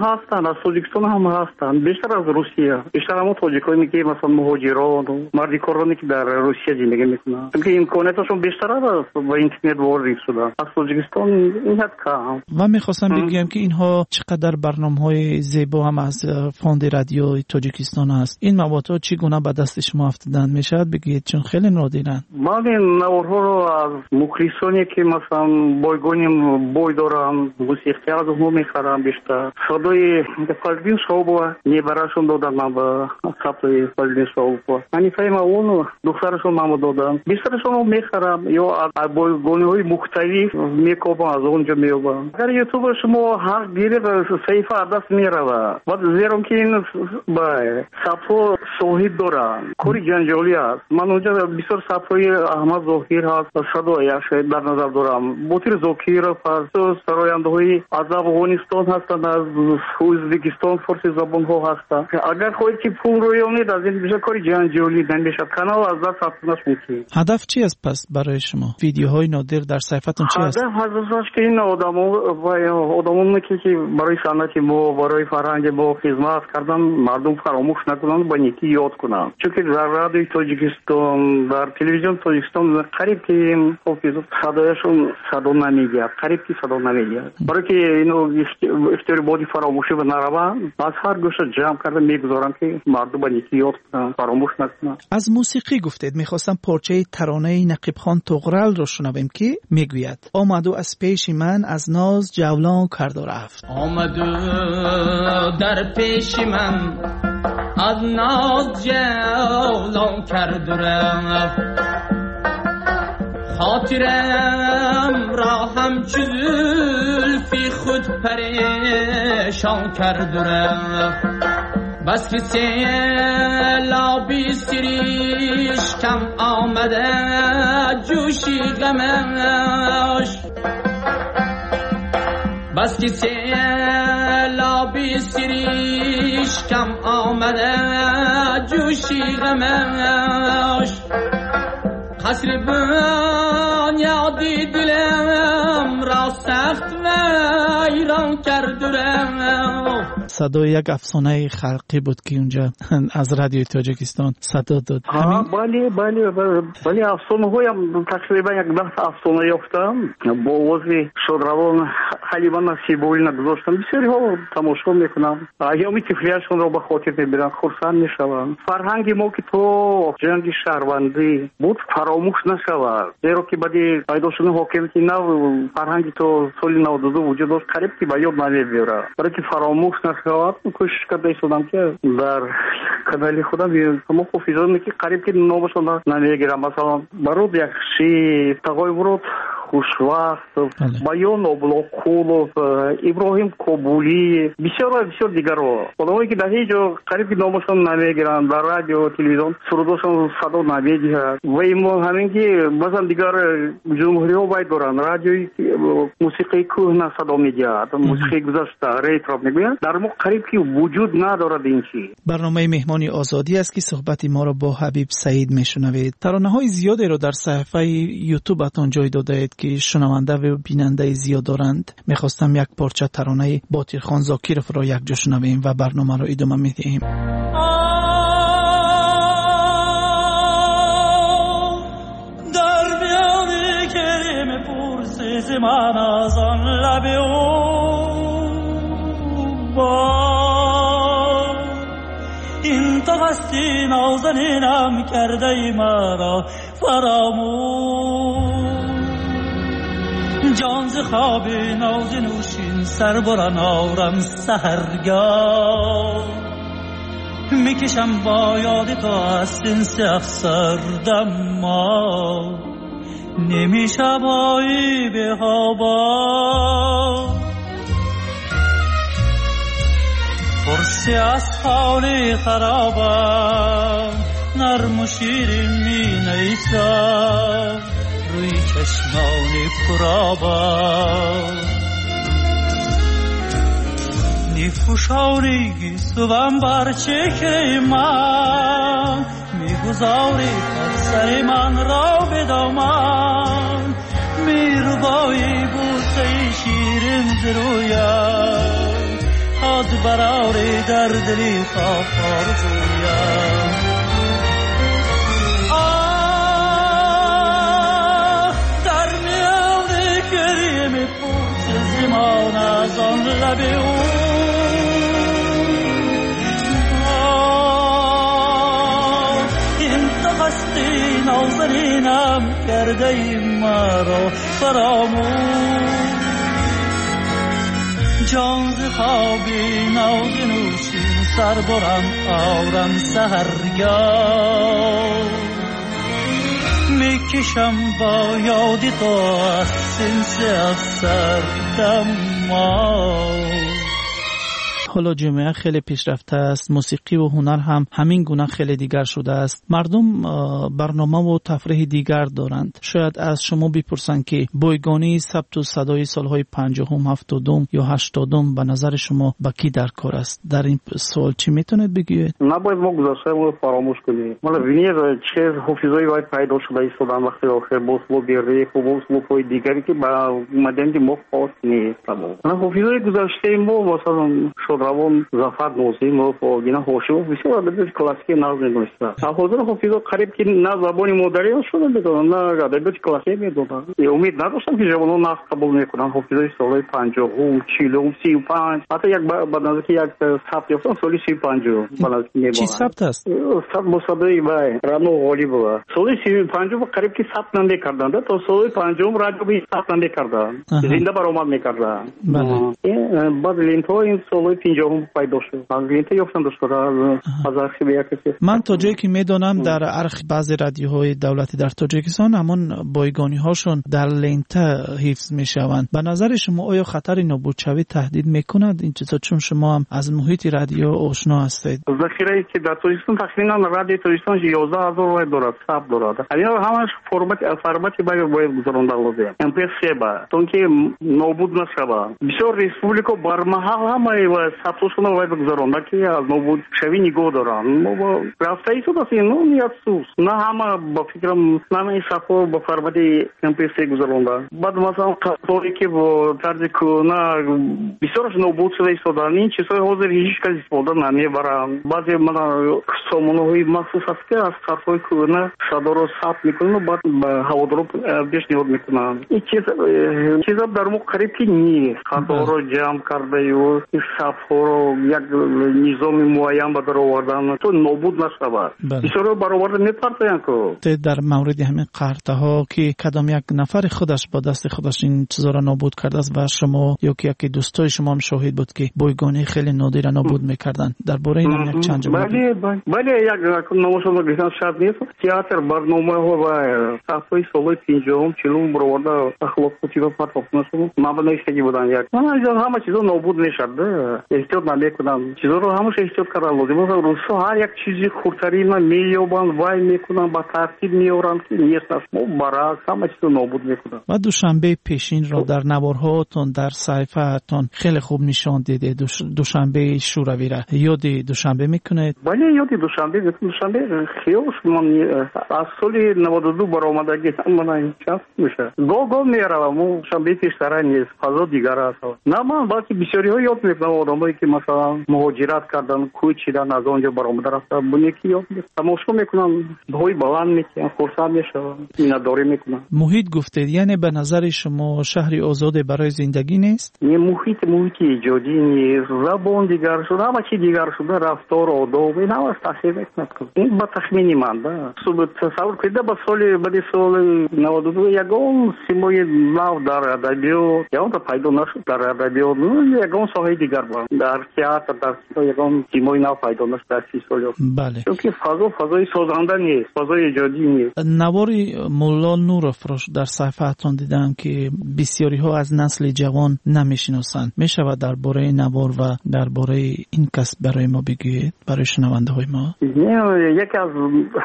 هستند. بیشتر از روسیه. بیشتر هم تاجیکایی که مثلا مهاجران و مردی کارانی که در روسیه زندگی میکنن. چون امکاناتشون بیشتر است با اینترنت وارد شدن. از تاجیکستان این حد کم. و میخواستم بگم که اینها چقدر برنامه‌های زیبا هم از فاند رادیو تاجیکستان هست. این مواد چگونه به دست شما افتادن میشد بگید؟ چون خیلی نادرن. من این نوارها رو از مخلصانی که مثلا بای دارن موسیقی از اونها میخرم. بیشتر صدای فالدین شاوبا نیبراشون دادن من به صفحه فالدین شاوبا. من فهم اون دخترشون من دادن. بیشترشون رو میخرم یا از بایگانی‌های مختلف میکوبم از اونجا میوبم. اگر یوتیوب شما حق گیرید صحیفه عدس میروه. بعد زیرا که این با صفحه شاهد دارن کاری جنجالی است. من اونجا بسیار صفحه احمد ظاهر هست، صدای شاید در نظر دارم. بوتیر زاکیر فارسی سراینده های از افغانستان هستند، از ازبکستان فارسی زبان ها هستند. اگر خواهید که پول رویانید از این بیشتر کاری جنجالی نمیشه. کانال از دست رفتنش ممکن. هدف چی است پس برای شما؟ ویدیوهای نادر در صفحتون چی است؟ هدفش که این آدمون که برای صنعت ما، برای فرهنگ ما خدمت کردن مردم فراموش نکنن، با نیکی یاد کنن. چون که در رادیوی تاجیکستان، در تلویزیون تاجیکستان قریب که این صدایشون صدا نمیگه، قریب که صدا نمیگه. برای که اینو افتاری بودی فراموشی به نروه، از هر گوشه جمع کرده میگذارم که مردم با نیکی یاد کنن، فراموش نکنن. از موسیقی گفتید، میخواستم پارچه ترانه نقیب خان طغرل رو شنویم که میگوید آمد و از پیش من از ناز جولان کرد و رفت. آمد در پیش من از ناز جولان کرد و رفت. خاطرم را همچو زلفی خود پریشان کرده بس که سیلابی سریش کم آمده جوشی غمش بس که سیلابی سریش کم آمده جوشی غمش قصر بنیادی دلم را سخت ویران کردم. صدای یک افسانه خلقی بود که اونجا از رادیوی تاجیکستان صدا داد. بله افسانه هایم تقریبا یک 10 افسانه یافتم با آواز شادروان حلیمه نصیبوی نگذاشتم. بسیاری ها تماشا میکنم، ایام طفلیتشون را به خاطر میبرن، خرسند میشوند. فرهنگ ما که تو جنگ شهروندی بود فراموش نشود، زیرا که بعدی پیدا شدن حاکمیت نو فرهنگ تو سال 92 وجود داشت، قریب که به یاد نمیبره. برای که فراموش نشود کوشش کرده ایستادم که در کانال خودم تمام حافظان که قریب که نامشون نمیگیرم. مثلا برود یک شی تقای برود خوشوقت، بیان ابلاقولов، ابراهیم کابولی، بسیار دیگر رو آدمایی که در هیچ جا قریب که نامشون نمیگیرن، در رادیو تلویزیون سرودشون صدا نمیدهد. و این همین که مثلا دیگر جمهوری ها باید دارن رادیوی موسیقی کهنه صدا میدهد، موسیقی گذشته ریترو میگویند، در ما قریب که وجود ندارد. این چی برنامه مهمانی آزادی است که صحبت ما را با حبیب سعید میشنوید. ترانه‌های زیادی را در صفحه یوتیوبتان جای داده اید که شنونده و بیننده زیاد دارند. میخواستم یک پارچه ترانه باطل خان زاکیروف را یک جا شنویم و برنامه را ادامه میدهیم. در میان کریم پرسیز من از آن لب او با این تغستی نازنینم کرده ای مرا فراموش. جان ز خواب ناز نوشین سر بران آرم سحرگاه، میکشم با یاد تو از سنس افسر دما، نمیشبایی به هوا پرسی از حالی خرابم، نرم و شیرین می نیسم روی چشمان پرابم، نیفوشانی گیسوم بر چهره من، میگذاری سر من را به دامن، میروبایی بوسه شیرین ز رویم، حد براری در دلی خواه آرزویم. زمان از آن لب او این تقصی نازنینم کرده ای مرا فراموش. جان ز خوابی ناز نوشین سر برم آرم سحرگاه، میکشم با یادی تو از سنس افسر دما. حالا جامعه خیلی پیشرفته است، موسیقی و هنر هم همین گونه خیلی دیگر شده است. مردم برنامه و تفریح دیگر دارند. شاید از شما بپرسند که بایگانی ثبت و صدای سالهای 50 70 یا 80 به نظر شما با کی در کار است؟ در این سوال چی میتونید بگید؟ نباید ما گذشته رو فراموش کنیم. مالا وینیر چه حافظه‌ای باید پیدا شده ایستادن وقتی آخر بوسلو بیری و بوسلو پای دیگری که با مدنی ما خاص نیست. حافظه‌ای گذشته ما مثلا روان زفر نوزیم و گینا هوشو بسیار ادبیات کلاسیک ناز می‌نویسه. حاضر حافظ قریب که نه زبان مادری شده میدونن، نه ادبیات کلاسیک میدونن. امید نداشتم که جوانان ناز قبول میکنن. حافظ سال 50 40 35 حتی یک بعد از یک ثبت یافتن سال 35 بعد میبونه. چی ثبت است؟ ثبت مصادره بای رانو غالی بود. سال 35 قریب که ثبت نمی‌کردند تا سال 50 رادیو به ثبت نمی‌کردند. زنده برآمد می‌کردند. بعد لینتو این سال اینجا پیدا شد. از لینته یافتم دوستان از آرخیو یک. من تا جایی که میدونم در ارخ بعضی رادیوهای دولتی در تاجیکستان همون بایگانی هاشون در لینته حفظ میشوند. به نظر شما آیا خطر نابودشوی تهدید میکند این چیزا، چون شما هم از محیط رادیو آشنا هستید؟ ذخیره که در تاجیکستان تقریبا رادیو تاجیکستان 11000 وای دارد، ثبت دارد. اینا همش فرمتی باید گذرانده لازم. MP3 با چون که نابود نشود. بسیار ریسپوبلیکا برمحل همه و ثبتشون باید گذرانده که از نابود شوی نگاه دارن. ما با رفته ای شد اصلا نیت سوز. نه همه با فکرم نه سفر با فرمت MP3 گذرانده. بعد مثلا قطاری که با طرز کنه بسیارش نابود شده ایستادن. این چیزهای حاضر هیچ کسی استفاده نمیبرن. بعضی من سامانه‌های مخصوص است که از قطاری کنه صدا رو ثبت میکنن و بعد به هوادارا پیشنهاد میکنن. این چیزا در ما قریب که نیست. قطار رو جمع کرده و این صفحه رو یک نظام معین به در آوردن تو نابود نشود. بسیار برآورده میپرسن که در مورد همین قرطه ها که کدام یک نفر خودش با دست خودش این چیزا را نابود کرده است و شما یا که یکی دوستای شما هم شاهد بود که بایگانی خیلی نادر نابود میکردن. درباره این هم یک چند جمله بله یک نمایشنامه گفتن شب نیست. تئاتر برنامه ها و صفحه سال 50 40 برآورده اخلاق و پاتوق نشون مبنایشگی بودن. یک من همه چیزا نابود نشده. احتیاط نمیکنم. چیزا رو همش احتیاط کردن لازم است. روسا هر یک چیزی خردتری مییابن وای میکنن با ترتیب میورن که نیست است. برعکس همه چیزا نابود میکنن. و دوشنبه پیشین را در نوارهاتون در صحیفه‌تون خیلی خوب نشان دیده. دوشنبه شوروی را یاد دوشنبه میکنید؟ بله یاد دوشنبه خیلی من از سال 92 برآمدگی من چند میشه گو میروم. شنبه پیشتر نیست فضا دیگر است. نه من باقی بسیاری ها یاد میکنم. آدمایی که مثلا مهاجرت کردن کوچ چیدن از آنجا برآمده رفتن بونی که یاد میکنم. تماشا میکنم های بلند میکنم خرسند میشم مینداری میکنم. محیط گفتید یعنی به نظر شما شهری آزاد برای زندگی نیست؟ این محیط ایجادی نیست. زبان دیگر شده همه چی دیگر شده. رفتار آداب این همه تاثیر میکنه. این با تخمینی من صبح تصور کرده با سال 92 یگان سیمای نو در ادبیات یا اون پیدا نشد. در ادبیات یگان ساحه دیگر بود. در تئاتر در سینما یگان سیمای نو پیدا نشد در 30 سال. بله. چون که فضای سازنده نیست. فضای ایجادی نیست. نواری مولا نورافروش در صفحه‌تون دیدم که بسیاری ها از نسل جوان نمیشناسند. میشود درباره نوار و درباره این کسب برای ما بگویید برای شنونده های ما؟ یکی از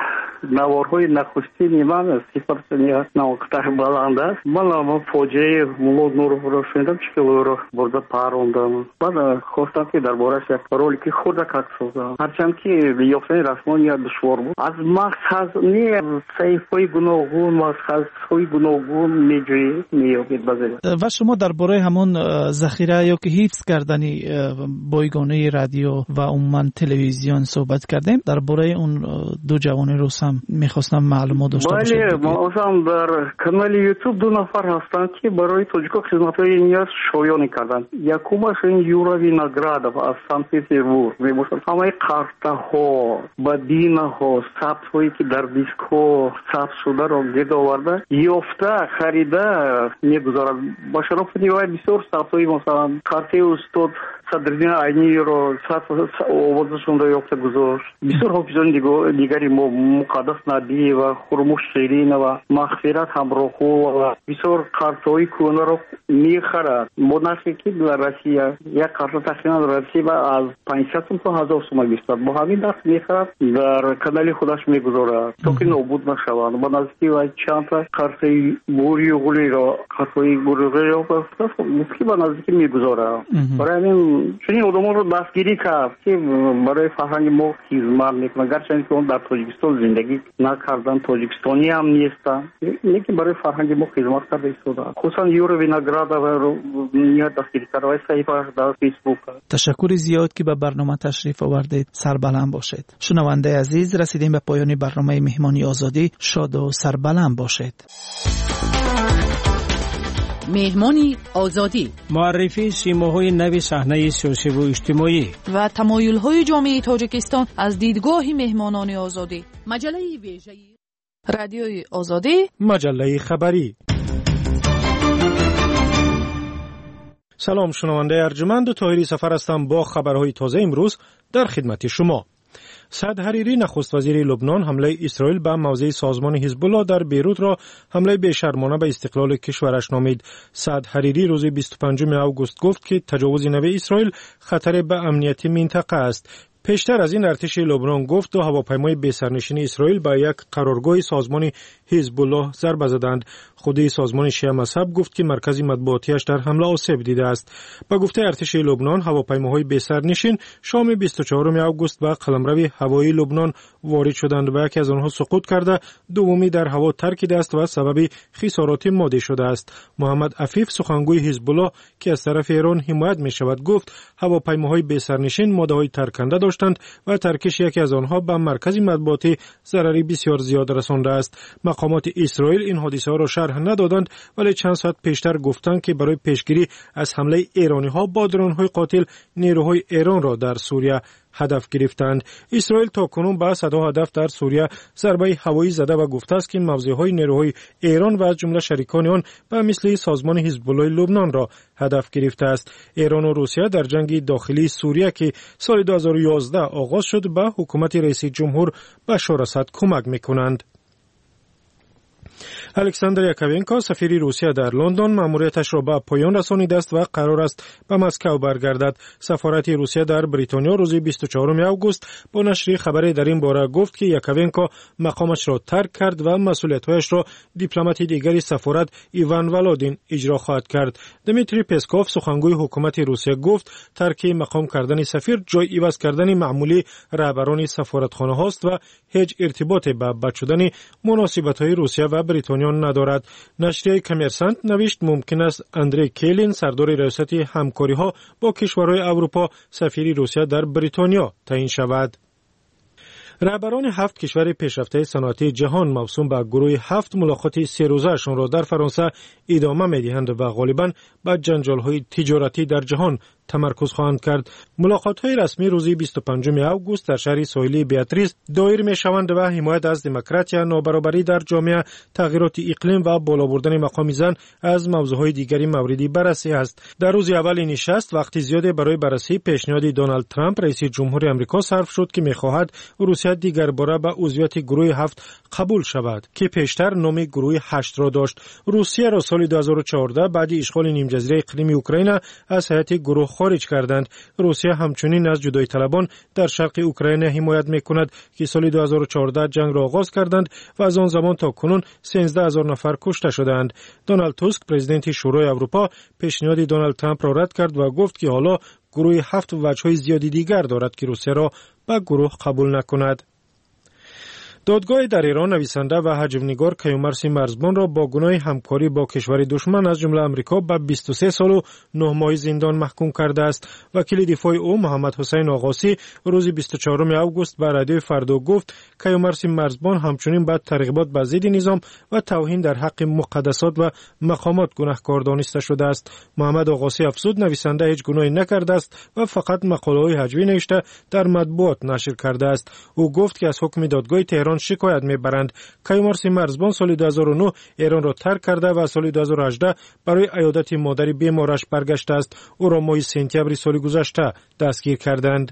نوارهای نخستین من سیفرسنی هست نوکتر بلند است. من فوجه مولا نورافروش شنیدم چکه رو برده پروندم. بعد خواستم که دربارش یک رولی که خورده کت سازم. هرچند که یافتن رسمان یا دشوار بود. از مقصد نه صحیفه‌های گوناگون مقصدهای گوناگون میجویید میابید بذارید. و شما درباره همون ذخیره یا که حفظ کردنی بایگانه رادیو و عموما تلویزیون صحبت کردیم. درباره اون دو جوان روس هم میخواستم معلومات داشته باشم. بله ما هم در کانال یوتیوب دو نفر هستند که برای تاجیکا خدمت‌های نیاز شایانی کردند. یکمش این یورا وینоградов از سن پترزبورگ میباشد. همه قرطه ها بدینه ها ثبت هایی که در دیسک ها ثبت شده را گرد آورده یافته خریده میگذارد. با شرف نیوای بسیار ثبت هایی مثلا قرطه استاد صدرالدین عینی را آوازشون را یافته گذاشت. بسیار حافظان دیگری مقدس نبی و خرموش شیرین و مغفرت همراهو و بسیار قرطه‌های کهنه را میخرد. با نرخی که در روسیه یک قرطه تقریبا در روسیه از 500 تا 1000 سوم میشد. با همین نرخ میخرد در کانال خودش میگذارد تا که نابود نشوند. با نزدیکی و چند تا قرطه بوری و غولی را قرطه بوری را مسکی با نزدیکی میگذارد. برای همین چنین آدمان رو دستگیری کرد که برای فرهنگ ما خدمت میکنه. گرچه که اون در تاجیکستان زندگی نکردن تاجیکستانی هم نیستن لیکن برای فرهنگ ما خدمت کرده ایستاده. خصوصا یورا وینоградов رو نیت دستگیری کرده و صحیفه در فیسبوک. تشکر زیاد که به برنامه تشریف آوردید. سربلند باشید. شنونده عزیز رسیدیم به پایان برنامه مهمانی آزادی. شاد و سربلند باشید. مهمانی آزادی معرفی سیماهای نو صحنه سیاسی و اجتماعی و تمایل‌های جامعه تاجیکستان از دیدگاه مهمانان آزادی. مجله ویژه رادیوی آزادی، مجله خبری. سلام شنونده ارجمند، طاهری سفر هستم با خبرهای تازه امروز در خدمت شما. سعد حریری نخست وزیر لبنان حمله اسرائیل به موضع سازمان حزب الله در بیروت را حمله بی‌شرمانه به استقلال کشورش نامید. سعد حریری روز 25 آگوست گفت که تجاوز نو اسرائیل خطر به امنیت منطقه است. پیشتر از این ارتش لبنان گفت دو هواپیمای بی‌سرنشین اسرائیل به یک قرارگاه سازمان حزب الله ضربه زدند. خود سازمان شیعه مذهب گفت که مرکز مطبوعاتیش در حمله آسیب دیده است. به گفته ارتش لبنان هواپیماهای بی‌سرنشین شام 24 آگوست به قلمرو هوایی لبنان وارد شدند و یکی از آنها سقوط کرده، دومی در هوا ترکیده است و سبب خسارات مادی شده است. محمد عفیف سخنگوی حزب الله که از طرف ایران حمایت می شود گفت هواپیماهای بی‌سرنشین ماده‌های ترکنده داشتند و ترکش یکی از آنها به مرکز مطبوعاتی ضرری بسیار زیاد رسانده است. مقامات اسرائیل این حادثه را شرح ندادند، ولی چند ساعت پیشتر گفتند که برای پیشگیری از حمله ایرانی‌ها با درون‌های قاتل نیروهای ایران را در سوریه هدف گرفتند. اسرائیل تاکنون به صدها هدف در سوریه ضربه هوایی زده و گفته است که موضع‌های نیروهای ایران و از جمله شریکان آن به مثل سازمان حزب الله لبنان را هدف گرفته است. ایران و روسیه در جنگ داخلی سوریه که سال 2011 آغاز شد به حکومت رئیس جمهور بشار اسد کمک می‌کنند. الکساندر یاکوونکو سفیر روسیه در لندن مأموریتش را به پایان رسانیده است و قرار است به مسکو برگردد. سفارت روسیه در بریتانیا روز 24 آگوست با نشر خبری در این باره گفت که یاکوونکو مقامش را ترک کرد و مسئولیت‌هایش را دیپلمات دیگری سفارت ایوان ولادین اجرا خواهد کرد. دمیتری پسکوف سخنگوی حکومت روسیه گفت ترک مقام کردن سفیر جای عوض کردن معمولی رهبران سفارتخانه هاست و هیچ ارتباطی به بد شدن مناسبت‌های روسیه و بریتانیا ندارد. نشریه کامرسانت نوشت ممکن است اندری کیلین سردار ریاست همکاری‌ها با کشورهای اروپا سفیر روسیه در بریتانیا تعیین شود. رهبران 7 کشور پیشرفته صنعتی جهان موسوم به گروه 7 ملاقات 3 روزه‌شان را در فرانسه ادامه می‌دهند و غالباً به جنجال‌های تجارتی در جهان تمرکز خواهند کرد. ملاقات‌های رسمی روز 25 آگوست در شهر ساحلی بیاتریس دایر می‌شوند و حمایت از دموکراسی، نابرابری در جامعه، تغییرات اقلیم و بالا بردن مقام زن از موضوعهای دیگری موردی بررسی است. در روز اول نشست وقتی زیادی برای بررسی پیشنهاد دونالد ترامپ رئیس جمهور آمریکا صرف شد که می‌خواهد روسیه دیگر باره به عضویت گروه 7 قبول شود که پیشتر نام گروه 8 را داشت. روسیه را سال 2014 بعد اشغال نیمجزیره اقلیمی اوکراین از هیئت گروه خارج کردند. روسیه همچنین از جدایی طلبان در شرق اوکراین حمایت می‌کند که سال 2014 جنگ را آغاز کردند و از آن زمان تا کنون 13000 نفر کشته شدند. دونالد توسک پرزیدنت شورای اروپا پیشنهاد دونالد ترامپ را رد کرد و گفت که حالا گروه 7 وجه‌های زیادی دیگر دارد که روسیه را به گروه قبول نکند. دادگاه در ایران نویسنده و حجم‌نگار کیومرث مرزبان را با گناه همکاری با کشور دشمن از جمله آمریکا به 23 سال و 9 ماه زندان محکوم کرده است. وکیل دفاع او محمد حسین آقاسی روز 24 آگوست به رادیو فردا گفت کیومرث مرزبان همچنین به ترغیبات به ضد نظام و توهین در حق مقدسات و مقامات گناهکار دانسته شده است. محمد آقاسی افزود نویسنده هیچ گناهی نکرده است و فقط مقاله‌های هجوی نوشته در مطبوعات نشر کرده است. او گفت که از حکم دادگاه تهران شکایت میبرند. کیومرث مرزبان سال 2009 ایران را ترک کرده و سال 2018 برای عیادت مادر بیمارش برگشته است. او را ماه سپتامبر سال گذشته دستگیر کردند.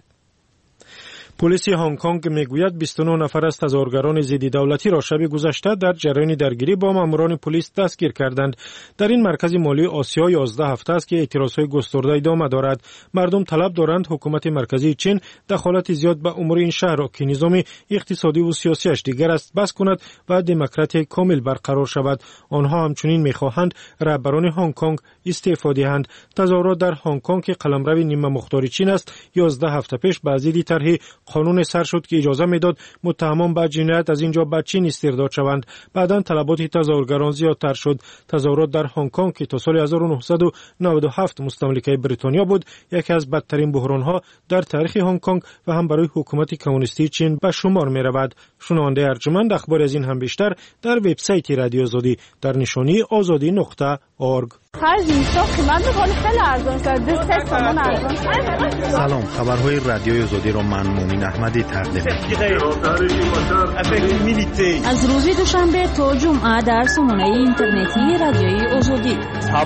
پلیس هنگ کنگ میگوید 29 نفر از تظاهرگران ضد دولتی را شب گذشته در جریان درگیری با ماموران پلیس دستگیر کردند. در این مرکز مالی آسیا 11 هفته است که اعتراضهای گسترده ادامه دارد. مردم طلب دارند حکومت مرکزی چین دخالت زیاد به امور این شهر را که نظام اقتصادی و سیاسیش دیگر است بس کند و دموکراسی کامل برقرار شود. آنها همچنین میخواهند رهبران هنگ کنگ استعفا دهند. تظاهرات در هنگ کنگ که قلمرو نیمه مختار چین است 11 هفته پیش به ضد طرح قانون سر شد که اجازه میداد متهمان به جنایت از اینجا به چین استرداد شوند. بعداً طلبات تظاهرگران زیادتر شد. تظاهرات در هنگ کنگ که تا سال 1997 مستملکه بریتانیا بود یکی از بدترین بحران‌ها در تاریخ هنگ کنگ و هم برای حکومت کمونیستی چین به شمار می‌رود. شنونده ارجمند اخبار از این هم بیشتر در وبسایت رادیو آزادی در نشانی azadi.org سلام، خبرهای رادیوی آزادی را من مومن احمدی تقدیم از روز دوشنبه تا جمعه در سامانه اینترنتی رادیوی آزادی.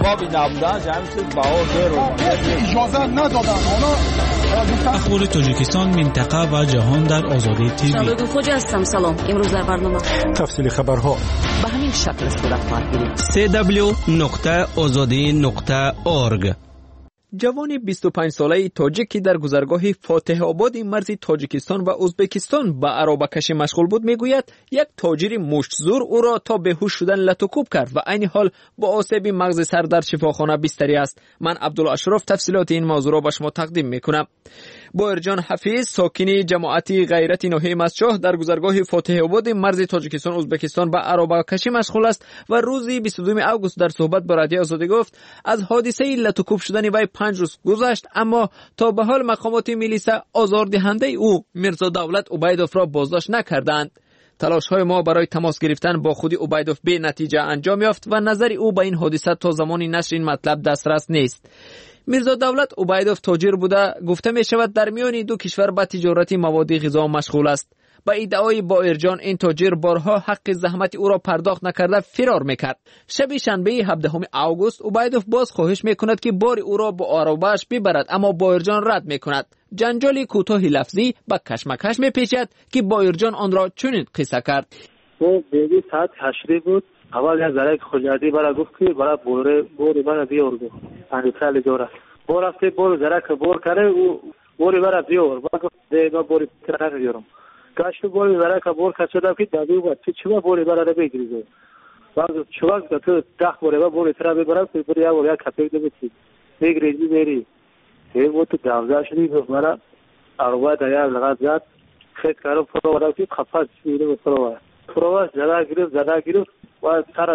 اخبار تاجیکستان، منطقه و جهان در آزادی تیوی. شالودو خوجا هستم. سلام. امروز در برنامه تفصیل خبرها به همین شکل صورت خواهد گرفت. www.azadi.org. جوان 25 ساله تاجیکی در گذرگاه فاتح آباد مرز تاجیکستان و ازبکستان به عرابه‌کشی مشغول بود میگوید یک تاجر مشت‌زور او را تا بیهوش شدن لطوکوب کرد و عین حال با آسیب مغز سر در شفاخانه بستری است. من عبدالله اشرف تفصیلات این موضوع را به شما تقدیم میکنم. باهرجان حفیظ ساکنی جماعتی غیرت ناحیه مسجح در گذرگاه فاتح آباد مرز تاجیکستان ازبکستان به عرابه‌کشی مشغول است و روز 22 آگوست در صحبت با رادیو آزادی گفت از حادثه لطوکوب شدن وی 5 روز گذشت، اما تا به حال مقامات میلیسا آزاردهنده او میرزا دولت عبیدوف را بازداشت نکردند. تلاش‌های ما برای تماس گرفتن با خود عبیدوف به نتیجه انجام یافت و نظر او به این حادثه تا زمان نشر این مطلب دسترس نیست. میرزا دولت عبیدوف تاجر بوده گفته می شود در میان دو کشور به تجارت مواد غذا مشغول است. با ادعای باهرجان این تاجر بارها حق زحمت او را پرداخت نکرده فرار میکرد. شب شنبه 17 آگوست عبیدوف باز خواهش میکند که بار او را با عرابه‌اش ببرد، اما باهرجان رد میکند. جنجال کوتاه لفظی با کشمکش میپیچد که باهرجان آن را چنین قصه کرد. او بیبی ساعت 8 بود. اول یک ذره خلیادی برای گفت که برای بوری من بیار گفت اندیترال جورا بور رفته بور ذره که بور کرده او بوری برای بیار گفت دیگه بوری ترانه بیارم کاش بوری ذره که بور کشیده که دادی بود چه بوری برای بگیری بعد چوک تو ده بوری ترانه برای بوری یا کپیک دبی بگیری میری हे वो तो दावजा शरीफ हमारा अरवा दया लगा जात खेत करो फरोवा की खफा सीरे फरोवा जरा गिरो و سر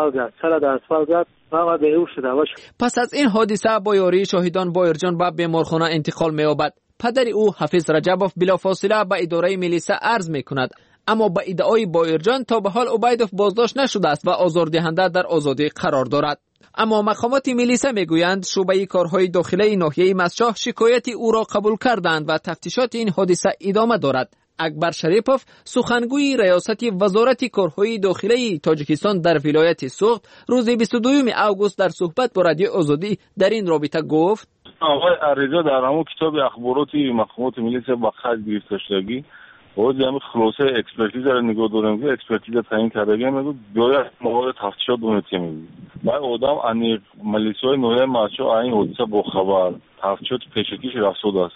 دستفال زد و بیهوش شده. پس از این حادثه با یاری شاهدان باهرجان به بیمارخانه انتقال می‌یابد. پدر او حفیظ رجبوف بلافاصله به اداره میلیسا عرض می‌کند، اما با ادعای باهرجان تا به حال عبیدوف بازداشت نشده است و آزاردهنده در آزادی قرار دارد. اما مقامات میلیسا میگویند شعبه کارهای داخلی ناحیه مسجح شکایت او را قبول کردند و تفتیشات این حادثه ادامه دارد. اکبر شریپوف سخنگوی ریاست وزارت کارهای داخلی تاجیکستان در ولایت سوخت روز 22 آگوست در صحبت با رادیو آزادی در این رابطه گفت آقای عریضه در همون کتاب اخباراتی مقامات میلیسا با خرج گرفته شدگی باید همین خلاصه اکسپرتیز را نگاه دارم که اکسپرتیز تعیین کردگی میگه باید موارد تفتیشات دونتی میگه بعد آدم انی ملیسای نوعی ماشو این حادثه با خبر تفتیشات پیشگیش رسول است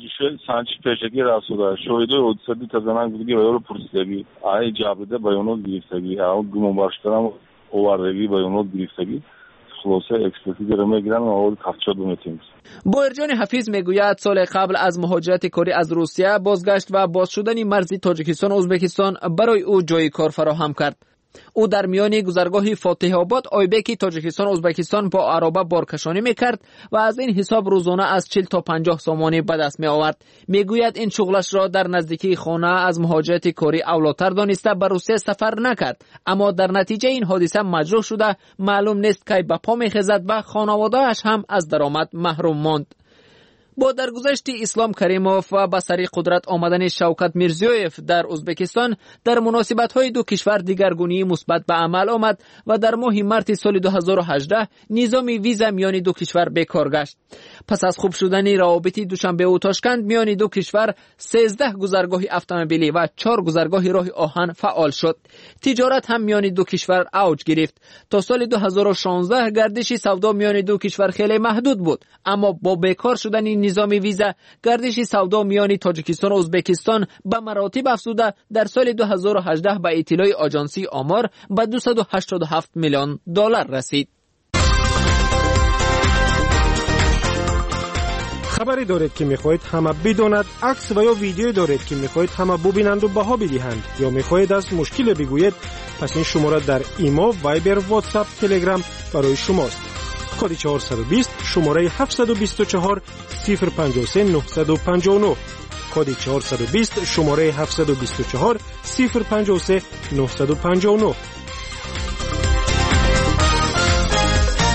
سنجش پیشگی رسول است شاهدای حادثه دی تزنان بودگی و یارو پرسیدگی ای جابده بیانات گرفتگی اون گمان برشترم اووردگی بیانات گرفتگی خلاصه اکسپرتیز را میگیرن و اول تفتیشات دونتی میگه. باهرجان حفیظ میگوید سال قبل از مهاجرت کاری از روسیه بازگشت و باز شدن مرز تاجیکستان ازبکستان برای او جای کار فراهم کرد. او در میان گذرگاه فاتح آباد آیبک تاجیکستان ازبکستان با عرابه بارکشانی میکرد و از این حساب روزانه از 40 تا 50 سامانی به دست می آورد. میگوید این شغلش را در نزدیکی خانه از مهاجرت کاری اولاتر دانسته به روسیه سفر نکرد، اما در نتیجه این حادثه مجروح شده معلوم نیست کی به پا میخیزد و خانواده‌اش هم از درآمد محروم ماند. با درگذشت اسلام کریموف و به سر قدرت آمدن شوکت میرزیویف در ازبکستان در مناسبت‌های دو کشور دیگرگونی مثبت به عمل آمد و در ماه مارس سال 2018 نظام ویزا میان دو کشور بیکار گشت. پس از خوب شدن روابط دوشنبه و تاشکند میان دو کشور 13 گذرگاه اتومبیلی و 4 گذرگاه راه آهن فعال شد. تجارت هم میان دو کشور اوج گرفت. تا سال 2016 گردش سودا میان دو کشور خیلی محدود بود، اما با بیکار شدن نظام ویزا گردش سودا میان تاجیکستان و ازبکستان به مراتب افزوده در سال 2018 به اطلاع آژانسی آمار به 287 میلیون دلار رسید. خبری دارید که میخواهید همه بداند، عکس و یا ویدیو دارید که میخواهید همه ببینند و بها بدهند، یا میخواهید از مشکل بگویید، پس این شماره در ایما، وایبر، واتساپ، تلگرام برای شماست. کد 420 شماره 724 053 959 کد 420 شماره 724 053 959.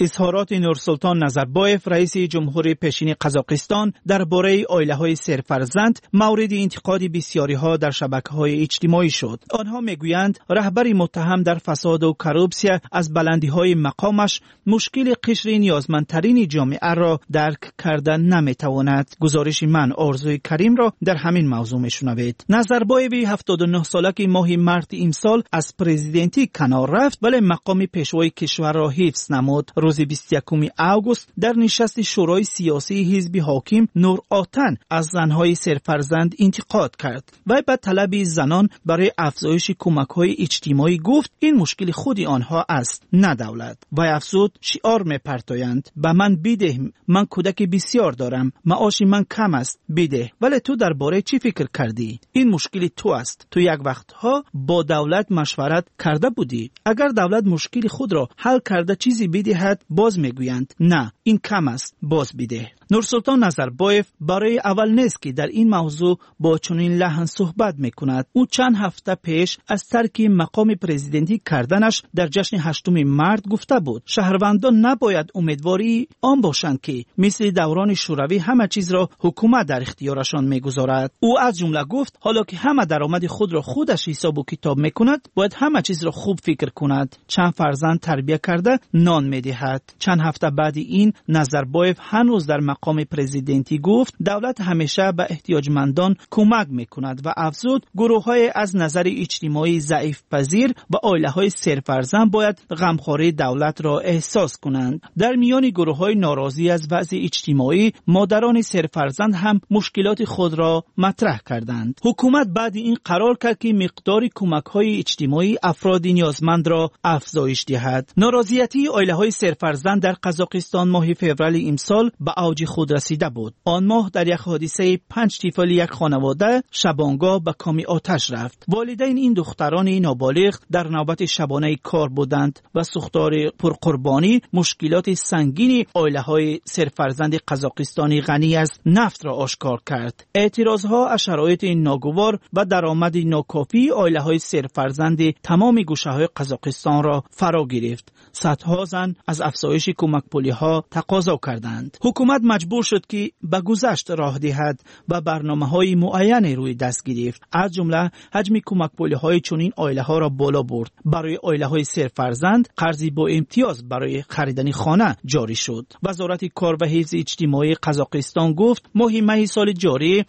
اظهارات نورسلطان نظربایف رئیس جمهوری پیشین قزاقستان درباره عائله‌های سرفرزند مورد انتقاد بسیاری‌ها در شبکه‌های اجتماعی شد. آنها میگویند رهبر متهم در فساد و کروپسیا از بلندی‌های مقامش مشکل قشر نیازمندترین جامعه را درک کردن نمی‌تواند. گزارش من آرزوی کریم را در همین موضوع میشنوید. نظربایف 79 ساله که ماه مارس امسال از پرزیدنتی کنار رفت ولی مقام پیشوای کشور را حفظ نمود. روز 21 آگوست در نشست شورای سیاسی حزب حاکم نور آتن از زنهای سرفرزند انتقاد کرد و به طلب زنان برای افزایش کمک‌های اجتماعی گفت این مشکل خود آنها است نه دولت. و افزود شعار می‌پرتایند به من بده، من کودک بسیار دارم، معاش من کم است، بده. ولی تو درباره چی فکر کردی؟ این مشکل تو است. تو یک وقتها با دولت مشورت کرده بودی. اگر دولت مشکل خود را حل کرده چیزی بدهد باز میگویند نه این کم است، باز بده. نورسلطان نظربایف برای اول نیست که در این موضوع با چنین لحن صحبت میکند. او چند هفته پیش از ترک مقام پرزیدنتی کردنش در جشن 8 مارس گفته بود شهروندان نباید امیدواری آن باشند که مثل دوران شوروی همه چیز را حکومت در اختیارشان میگذارد. او از جمله گفت حالا که همه درآمد خود را خودش حساب و کتاب میکند باید همه چیز را خوب فکر کند. چند فرزند تربیت کرده نان میدهد. چند هفته بعد این نظربایف هنوز در مقام پرزیدنتی گفت دولت همیشه به احتیاجمندان کمک میکند و افزود گروه‌های از نظر اجتماعی ضعیف پذیر و عائله‌های سرفرزند باید غمخواری دولت را احساس کنند. در میان گروه‌های ناراضی از وضع اجتماعی مادران سرفرزند هم مشکلات خود را مطرح کردند. حکومت بعد این قرار کرد که مقدار کمک‌های اجتماعی افراد نیازمند را افزایش دهد. ناراضیتی عائله‌های سرفرزند در قزاقستان ماه فوریه امسال به اوج خود رسیده بود. آن ماه در یک حادثه 5 طفل یک خانواده شبانگاه به کام آتش رفت. والدین این دختران نابالغ در نوبت شبانه کار بودند و سوختار پرقربانی مشکلات سنگین عائله‌های سرفرزند قزاقستانی غنی از نفت را آشکار کرد. اعتراضها از شرایط ناگوار و درآمد ناکافی عائله‌های سرفرزند تمام گوشه‌های قزاقستان را فرا گرفت. صدها زن از افزایش کمک‌پولی‌ها تقاضا کردند. حکومت مجبور شد که به گذشت راه دهد و برنامه‌های معینی روی دست گرفت. از جمله حجم کمک‌پولی‌های چنین عائله‌ها را بالا برد. برای عائله‌های سرفرزند قرضی با امتیاز برای خریدن خانه جاری شد. وزارت کار و حفظ اجتماعی قزاقستان گفت ماه می سال جاری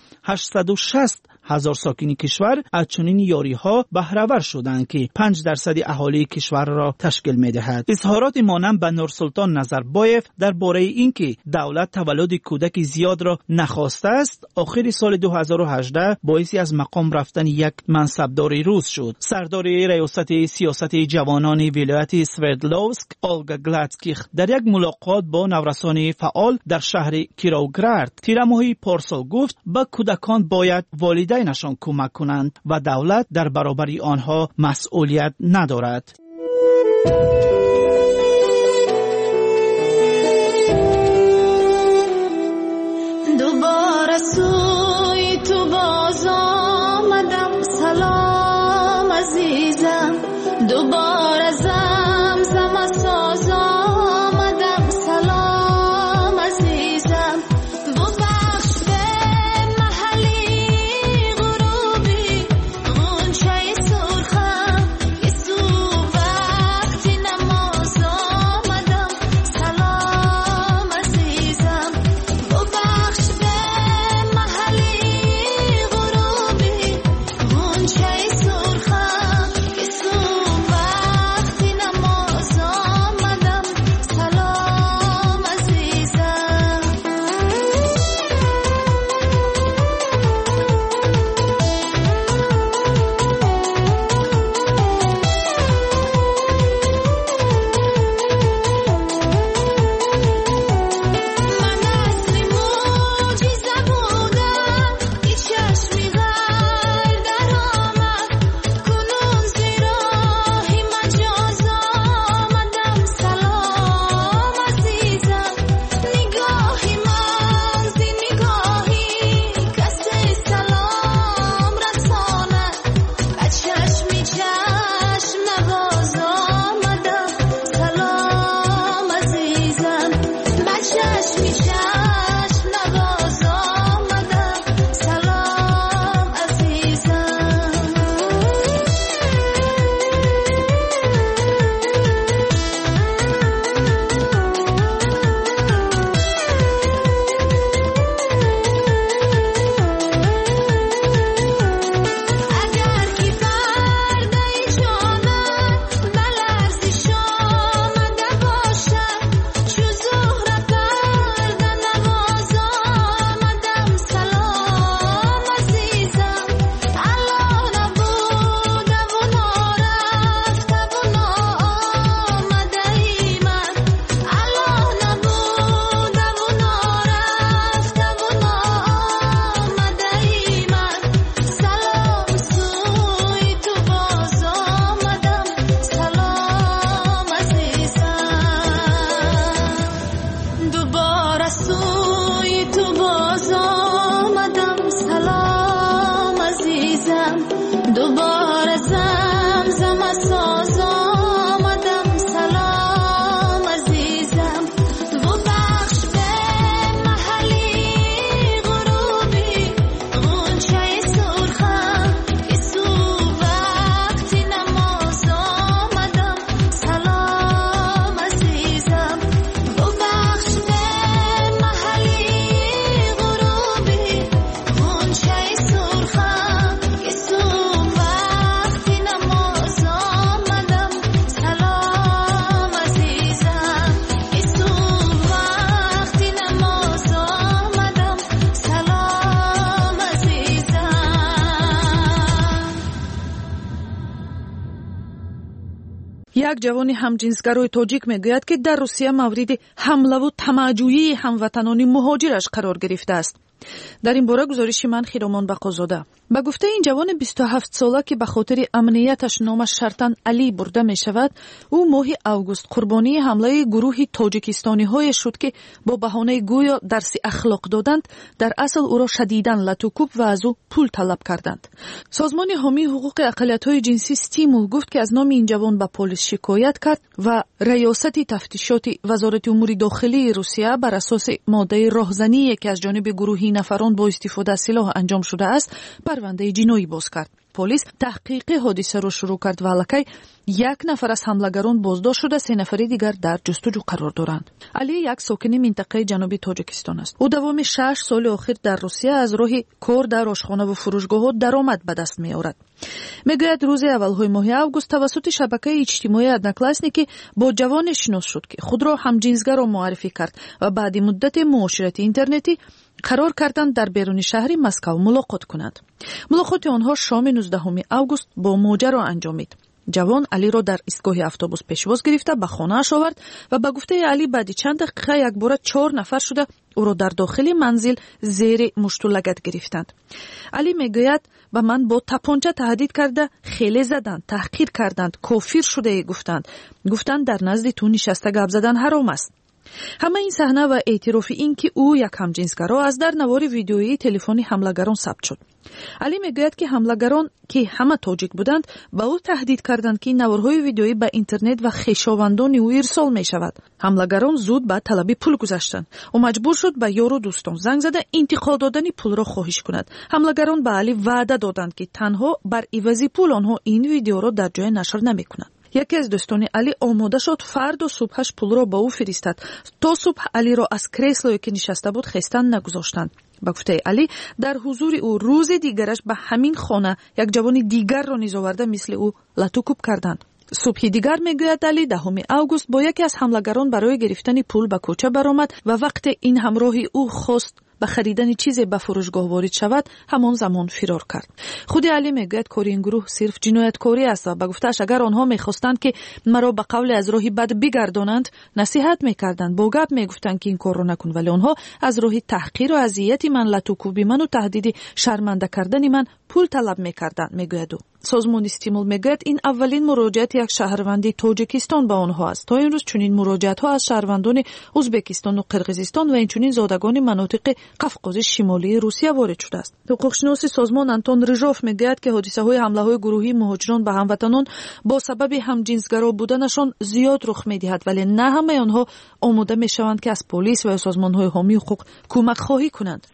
860,000 ساکن کشور از چنین یاری‌ها بهره‌ور شدند که 5% اهالی کشور را تشکیل می‌دهد. اظهارات مانند به نورسلطان نظربایف درباره اینکه دولت تولد کودک زیاد را نخواسته است آخر سال 2018 باعث از مقام رفتن یک منصبدار روس شد. سردار ریاست سیاست جوانان ولایت سوردلوفسک اولگا گلاتسکیخ در یک ملاقات با نورسان فعال در شهر کیروگراد تیر ماه پارسال گفت به کودکان باید والدینشان کمک کنند و دولت در برابر آنها مسئولیت ندارد. دوباره سوی تو باز آمدم سلام عزیزم دوباره زمزم ساز آمدم سلام عزیزم ببخش به محلی غروبی غنچه سرخم که سو وقتی نماز آمدم سلام عزیزم ببخش به محلی غروبی غنچه سرخم که سو یک جوان همجنسگرای تاجیک میگوید که در روسیه مورد حمله و طمع‌جویی هموطنان مهاجرش قرار گرفته است. در این باره گزارشی من خیرامان بقازاده. به گفته این جوان 27 ساله که به خاطر امنیتش نامش شرطاً علی برده می شود، او ماه اوگوست قربانی حمله گروه تاجیکستانی های شد که با بهانه گویا درس اخلاق دادند در اصل او را شدیداً لطوکوب و از او پول طلب کردند. سازمان حامی حقوق اقلیت های جنسی ستیمول گفت که از نام این جوان به پلیس شکایت کرد و ریاست تفتیشات وزارت امور داخلی روسیه بر اساس ماده راهزنی که از جانب گروهی نفران با استفاده از سلاح انجام شده است پرونده جنایی باز کرد. پلیس تحقیق حادثه را شروع کرد و الکی 1 نفر از حملگران بازداشت شده، 3 نفر دیگر در جستجو قرار دارند. علی یک ساکن منطقه جنوبی تاجیکستان است. او دوام 6 سال اخیر در روسیه از راه کار در آشخانه و فروشگاه‌ها درآمد به دست می‌آورد. میگوید روز اول‌های ماه اوگوست توسط شبکه اجتماعی ادناکلاسنیکی با جوان شناس شد که خود را همجنسگر معرفی کرد و بعد مدت معاشرت اینترنتی قرار کردند در بیرون شهر مسکو ملاقات کنند. ملاقات آنها شام 19 اوگوست با ماجرا انجامید. جوان علی را در ایستگاه اتوبوس پیشواز گرفته به خانه‌اش آورد و به گفته علی بعد چند دقیقه یک بار 4 نفر شده او را در داخل منزل زیر مشت و لگد گرفتند. علی میگوید به من با تپانچه تهدید کرده، خیلی زدند، تحقیر کردند، کافر شده گفتند در نزد تو نشسته گپ زدن حرام است. همه این صحنه و اعتراف این که او یک همجنسگرا از در نوار ویدیویی تلفنی حملگران ثبت شد. علی میگوید که حملگران که همه تاجیک بودند به او تهدید کردند که نوارهای ویدیویی به اینترنت و خویشاوندان او ارسال می شود. حملگران زود به طلب پول گذاشتند. او مجبور شد به یار و دوستان زنگ زده انتقال دادن پول را خواهش کند. حملگران به علی وعده دادند که تنها بر عوض پول آنها این ویدیو را در جای نشر نمیکنند. یکی از دوستان علی آماده شد فردا صبحش پول را به او فرستاد. تا صبح علی را از کرسلویی که نشسته بود خستن نگذاشتند. به گفته علی در حضور او روز دیگرش به همین خانه یک جوان دیگر را نیز آورده مثل او لطوکوب کردند. صبح دیگر میگوید علی 10 اوگوست با یکی از حملگران برای گرفتن پول به کوچه برآمد و وقت این همراهی او خواست به خریدن چیزی به فروشگاه وارد شود همان زمان فرار کرد. خود علی میگوید کار این گروه صرف جنایتکاری است و به گفته‌اش اگر آنها میخواستند که مرا به قول از راهی بد بگردانند نصیحت میکردند، با گپ میگفتند که این کار را نکن، ولی آنها از راه تحقیر و اذیت من، لطوکوبی من و تهدید شرمنده کردن من پول طلب میکردند. میگوید سازمان استیمول میگوید این اولین مراجعت یک شهروندی تاجیکستان به آنها است. تا این روز چنین مراجعت ها از شهروندان ازبکستان و قرقیزستان و اینچنین زادگان مناطق قفقاز شمالی روسیه وارد شده است. حقوقشناس سازمان آنتون ریژوف میگوید که حادثه های حمله های گروهی مهاجران به هموطنان با سبب همجنسگرا بودنشان زیاد رخ میدهد، ولی نه همه آنها آماده میشوند که از پلیس و سازمان های حامی حقوق کمک خواهی کنند.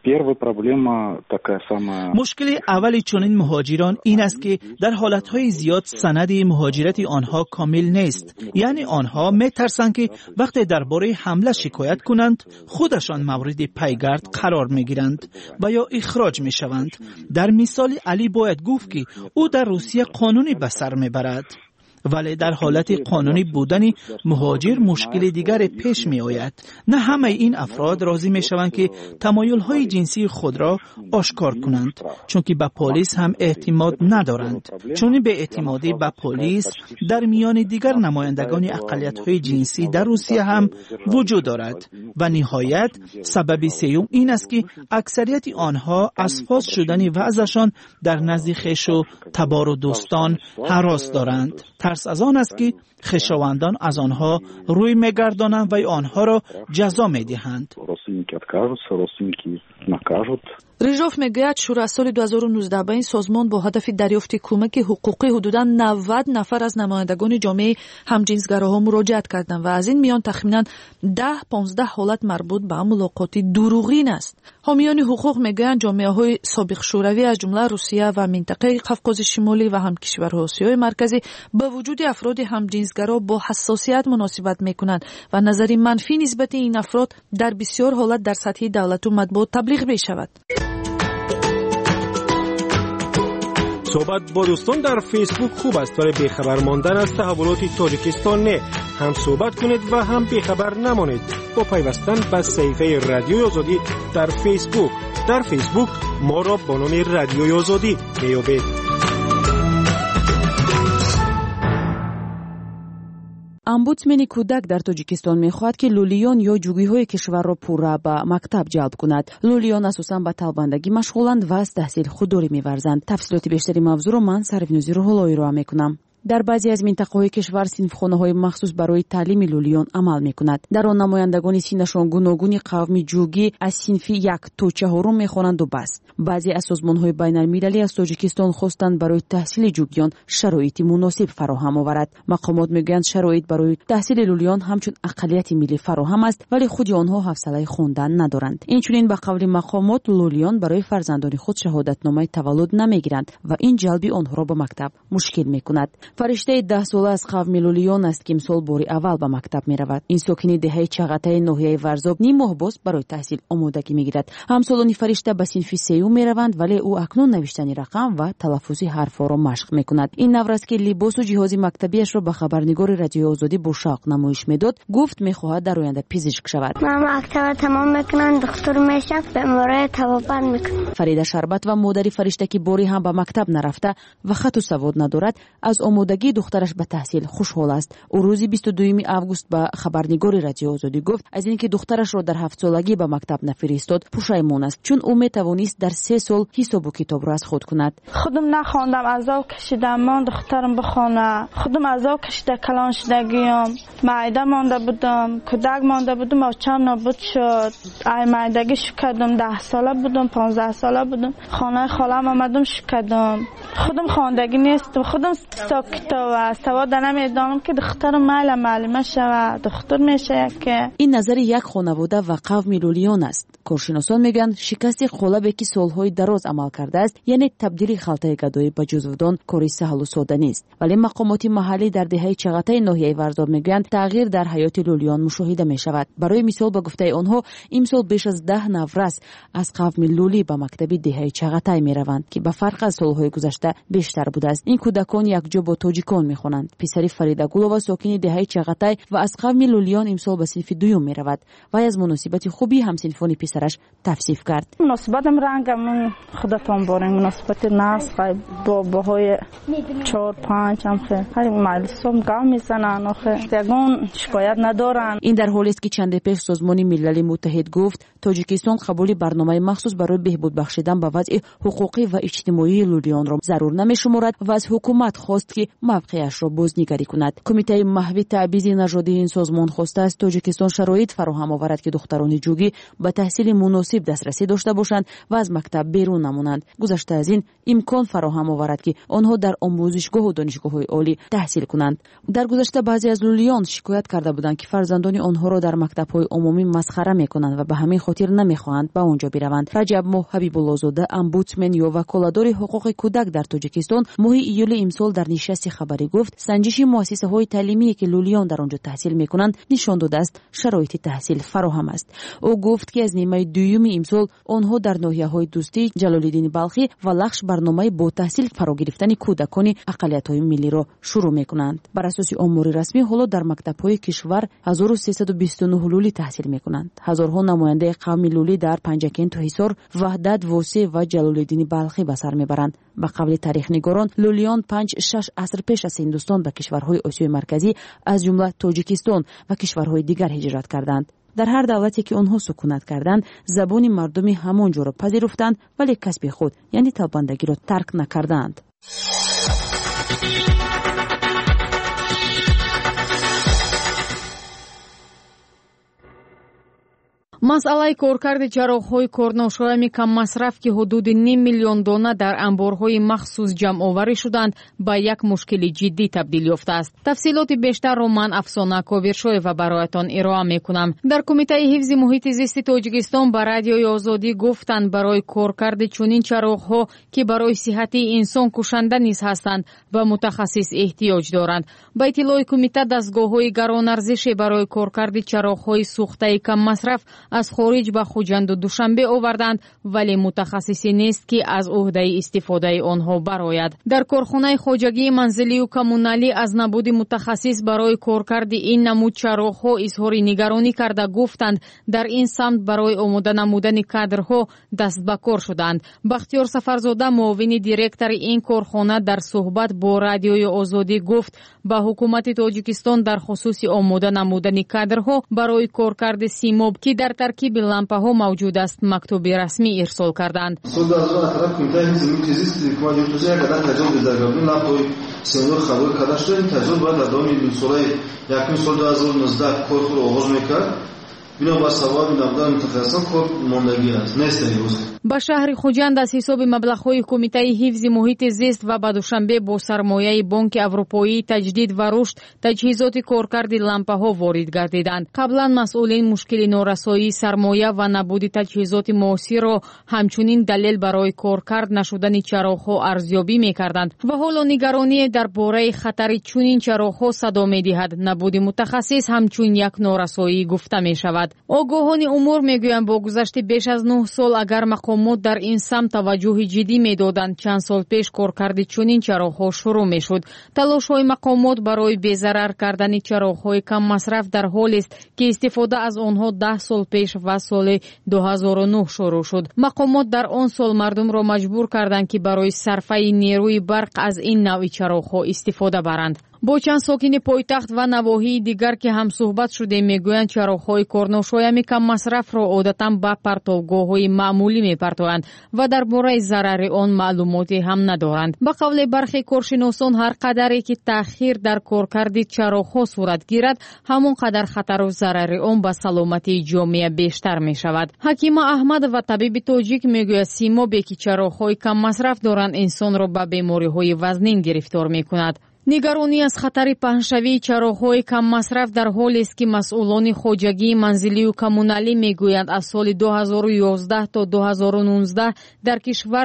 مشکل اولی چنین مهاجران این است که در حالتهای زیاد سند مهاجرت آنها کامل نیست. یعنی آنها میترسند که وقتی درباره حمله شکایت کنند خودشان مورد پیگرد قرار میگیرند و یا اخراج میشوند. در مثال علی باید گفت که او در روسیه قانونی به سر میبرد، ولی در حالت قانونی بودن مهاجر مشکل دیگر پیش می آید. نه همه این افراد راضی می شوند که تمایل های جنسی خود را آشکار کنند، چون که به پلیس هم اعتماد ندارند. چون به اعتمادی به پلیس در میان دیگر نمایندگان اقلیت های جنسی در روسیه هم وجود دارد. و نهایت سبب سوم این است که اکثریت آنها از فاز شدن وضعشان در نزد خویش و تبار و دوستان هراس دارند. ترس از آن است که خویشاوندان از آنها روی میگردانند و آنها را جزا میدهند. ریژوف میگوید شروع از سال 2019 به این سازمان با هدف دریافت کمک حقوقی حدوداً 90 نفر از نمایندگان جامعه همجنسگراها مراجعت کردند و از این میان تخمیناً 10-15 حالت مربوط به ملاقات دروغین است. حامیان حقوق میگویند جامعه‌های سابق شوروی از جمله روسیه و منطقه قفقاز شمالی و هم کشورهای آسیای مرکزی با وجود افراد همجنسگرا با حساسیت مناسبت میکنند و نظری منفی نسبت این افراد در بسیار حالت در سطح دولت و مطبوعات تبلیغ میشود. صحبت با دوستان در فیسبوک خوب است. برای بیخبر ماندن از تحولات تاجیکستان نه، هم صحبت کنید و هم بیخبر نمانید با پیوستن به صفحه رادیوی آزادی در فیسبوک. در فیسبوک ما را با نام رادیوی آزادی میابید. омбудсмени кӯдак дар тоҷикистон мехоҳад ки лӯлиён ё ҷугиҳои кишварро пурра ба мактаб ҷалб кунад. лӯлиён асосан ба талбандагӣ машғуланд ва аз таҳсил худдорӣ меварзанд. тафсилоти бештари мавзӯъро ман Сарвинӯзи Рӯҳуллоҳ ироа мекунам. дар баъзе аз минтақаҳои кишвар синфхонаҳои махсус барои таълими лӯлиён амал мекунад. дар он намояндагони синашон гуногуни қавми ҷугӣ аз синфи 1 то 4 мехонанду бас. баъзе аз созмонҳои байналмилалӣ аз тоҷикистон хостанд барои таҳсили ҷугиён шароити муносиб фароҳам оварад. мақомот мегӯянд шароит барои таҳсили лӯлиён ҳамчун ақаллияти миллӣ фароҳам аст, вале худи онҳо ҳавсалаи хондан надоранд. инчунин ба қавли мақомот лӯлиён барои фарзандони худ шаҳодатномаи таваллуд намегиранд ва ин ҷалби онҳоро ба мактаб мушкил мекунад. фариштаи 10 сола аз қавми лӯлиён аст ки имсол бори аввал ба мактаб меравад. ин сокини деҳаи Чағатаи ноҳияи Варзоб ним моҳ боз барои таҳсил омодагӣ мегирад. ҳамсолони фаришта ба синфи 3 мераванд, вале ӯ акнун навиштани рақам ва талаффузи ҳарфҳоро машқ мекунад. ин навраст ки либосу ҷиҳози мактабиашро ба хабарнигори Радиои Озодӣ бо шавқ намоиш медод. гуфт мехоҳад дар оянда пизишк шавад. ман мактаба тамом мекунам, духтур мешам, бемораи табобат мекунам. Фарида Шарбат ва модари фаришта ки бори ҳам ба мактаб нарафта ва хату савод надорад, аз омодагии духтараш ба таҳсил хушҳол аст. ӯ рӯзи 22 август ба хабарнигори Радиои Озодӣ гуфт аз ин ки духтарашро дар 7-солагӣ ба мактаб нафиристод пушаймон аст, чун ӯ метавонист дар 3 сол ҳисобу китобро аз худ кунад. خودم نخواندم، عذاب کشیدم، من دخترم بخونه. خودم عذاب کشیده کلان شدگیم. معده مانده بودم، کودک مانده بودم، بچه‌م نابود شد. ای معدگی شکردم، 10 ساله بودم، 15 ساله بودم. خانه خالم آمدم شکردم. خودم خواندگی نیستم، خودم ساکتم و سواد نمیدانم که دخترم معلمه شود، دختر میشه که. این نظر یک خانواده و قوم لولیون است. کارشناسان میگن شکست قالبی که سالهای دراز عمل کرده است، یعنی تبدیل خلطه گدایی به جزودان کاری سهل و ساده نیست. ولی مقامات محلی در دهه چغتای ناحیه ورزاب میگویند تغییر در حیات لولیان مشاهده میشود. برای مثال به گفته آنها امسال بیش از 10 نفر از قوم لولی به مکتب دهه چغتای میروند که به فرق از سالهای گذشته بیشتر بوده است. این کودکان یکجا با تاجیکان میخوانند. پسری فریده گلووا ساکن دهه چغتای و از قوم لولیان امسال به صنف دوم میرود و از مناسبت خوبی همسنفانی پسرش توصیف کرد. مناسبتم رنگم خودتون بارین مناسبت ناس با باهای 4-5 هم خیلی مجلسم گام میزنن آخه یگون شکایت ندارن. این در حالی است که چند پیش سازمان ملل متحد گفت تاجیکستان قبول برنامه مخصوص برای بهبود بخشیدن به وضع حقوقی و اجتماعی لولیان را ضرور نمی‌شمارد و از حکومت خواست که موقعش را بازنگری کند. کمیته محوی تعویض نژادی این سازمان خواسته است تاجیکستان شرایط فراهم آورد که دختران جوگی به تحصیل مناسب دسترسی داشته باشند و از مکتب بیرون نمانند. گذشته از این امکان فراهم آورد که آنها در آموزشگاه و دانشگاه‌های عالی تحصیل کنند. در گذشته بعضی از لولیان شکایت کرده بودند که فرزندان آنها را در مکتب‌های عمومی مسخره می‌کنند و به همین خاطر نمی‌خواهند به آنجا بروند. رجب ماه حبیب الله زاده امبودسمن یا وکالتدار حقوق کودک در تاجیکستان ماه ایول امسال در نشست خبری گفت سنجش مؤسسه‌های تعلیمی که لولیان در آنجا تحصیل می‌کنند نشان داده است شرایط تحصیل فراهم است. او گفت که از نیمه دوم امسال آنها در ناحیه‌های دوستی جلال‌الدین بلخی و لخش برنامه با تحصیل فرا گرفتن کودکان اقلیت‌های ملی را شروع می‌کنند. بر اساس آمار رسمی حالا در مکتب‌های کشور 1329 لولی تحصیل می‌کنند. هزارها نماینده قوم لولی در پنجکن تا حصار، وحدت، واسع و جلال‌الدین بلخی به سر میبرند. به قول تاریخ‌نگاران لولیان 5-6 عصر پیش از هندوستان به کشورهای آسیای مرکزی از جمله تاجیکستان و کشورهای دیگر هجرت کردند. در هر دولتی که آنها سکونت کردند زبان مردمی همانجا را پذیرفتند ولی کسب خود یعنی تابندگی را ترک نکردند. масъалаи коркарди ҷарроҳҳои корношоями каммасраф ки ҳудуди 5 миллион дона дар амборҳои махсус ҷамъоварӣ шуданд ба як мушкили ҷиддӣ табдил ёфтааст. тафсилоти бештарро ман Афсона Кобиршоева бароятон ироа мекунам. дар кумитаи ҳифзи муҳити зисти Тоҷикистон ба Радиои Озодӣ гуфтанд барои коркарди чунин чароғҳо ки барои сиҳати инсон кушанда низ ҳастанд ба мутахассис эҳтиёҷ доранд. ба иттилои кумита дастгоҳҳои гаронарзише барои коркарди чароғҳои сӯхтаи каммасраф از خارج به خوجند و دوشنبه آوردند ولی متخصصی نیست که از عهده استفاده آنها برآید. در کارخانه خواجگی منزلی و کمونالی از نبود متخصص برای کارکرد این نمود چراغ‌ها اظهار نگرانی کرده گفتند در این سمت برای آماده نمودن کادرها دست به کار شدند. بختیار سفرزاده معاون دیرکتور این کارخانه در صحبت با رادیوی آزادی گفت به حکومت تاجیکستان در خصوص آماده نمودن کادرها برای کارکرد سیماب که در ترکیب لامپ‌ها موجود است مکتوب رسمی ارسال کردند. با شهر خوجند از حساب مبلغ‌های کمیته حفظ محیط زیست و به دوشنبه با سرمایه بانک اروپایی تجدید و رشد تجهیزات کارکرد لامپ‌ها وارد گردیدند. قبلا مسئولین مشکل نارسایی سرمایه و نبود تجهیزات معاصر را همچنین دلیل برای کارکرد نشدن چراغ‌ها ارزیابی می‌کردند و حالا نگرانی درباره خطر چنین چراغ‌ها صدا می‌دهد. نبود متخصص همچون یک نارسایی گفته می‌شود. آگاهان امور میگویند با گذشت بیش از 9 سال اگر مقامات در این سمت توجه جدی میدادند چند سال پیش کارکرد چنین چراغ‌ها شروع میشد. تلاش‌های مقامات برای بی‌ضرر کردن چراغ‌های کم مصرف در حالی است که استفاده از آنها 10 سال پیش و سال 2009 شروع شد. مقامات در آن سال مردم را مجبور کردند که برای صرفه نیروی برق از این نوع چراغ‌ها استفاده برند. با چند ساکن پایتخت و نواحی دیگر که هم صحبت شده میگویند چراغ‌های کارناشایان کم مصرف را عادتاً به پرتابگاه‌های معمولی میپرتویند و درباره ضرر آن معلوماتی هم ندارند. به قول برخی کارشناسان هر قدری که تأخیر در کارکرد چراغ‌ها صورت گیرد همون قدر خطر و ضرر آن به سلامتی جامعه بیشتر میشود. حکیم احمد و طبیب تاجیک میگوید سیمابی که چراغ‌های کم مصرف دارند انسان را به بیماری‌های وزنین گرفتار میکند. نگرانی از خطر پهنشوی چراغ‌های کم مصرف در حالی است که مسئولان خواجگی منزلی و کمونالی میگویند از سال 2011 تا 2019 در کشور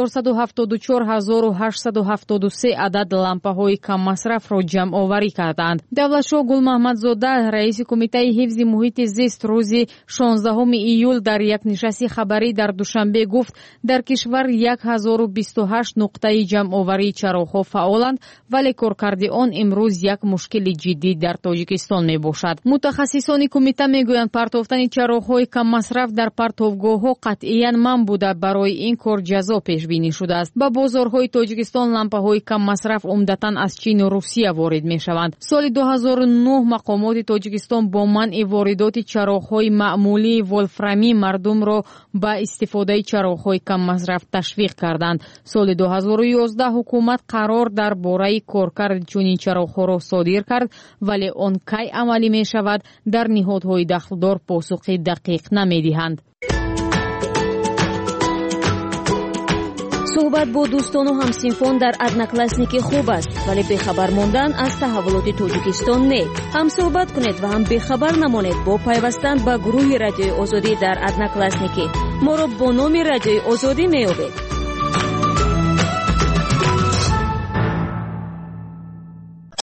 474873 عدد لامپ‌های کم مصرف را جمع آوری کردند. دولتشاه گل محمدزاده رئیس کمیته حفظ محیط زیست روز 16 ایول در یک نشست خبری در دوشنبه گفت در کشور 1028 نقطه جمع آوری چراغ‌ها فعالند ولی کارکرد آن امروز یک مشکل جدی در تاجیکستان می باشد. متخصصان کمیته می گویند پرتافتن چراغ‌های کم مصرف در پرتابگاه‌ها قطعاً ممنوع بوده برای این کار جزا پیش بینی شده است. با بازارهای تاجیکستان لامپ‌های کم مصرف عمدتاً از چین و روسیه وارد می شوند. سال 2009 مقامات تاجیکستان با منع واردات چراغ‌های معمولی ولفرامی مردم را با استفاده چراغ‌های کم مصرف تشویق کردند. سال 2011 حکومت قرار در باره کارکرد چنین چراغ‌ها را صادر کرد ولی آن کی عملی می شود در نهادهای دخلدار پاسخ دقیق نمی‌دهند. صحبت با دوستان و همسینفان در ادناکلاسنیکی خوب است ولی بخبر ماندن از تحولات تاجیکستان نه. هم صحبت کنید و هم بخبر نمانید با پیوستن به گروه رادیوی آزادی در ادناکلاسنیکی. ما را با نام رادیوی آزادی می‌یابید.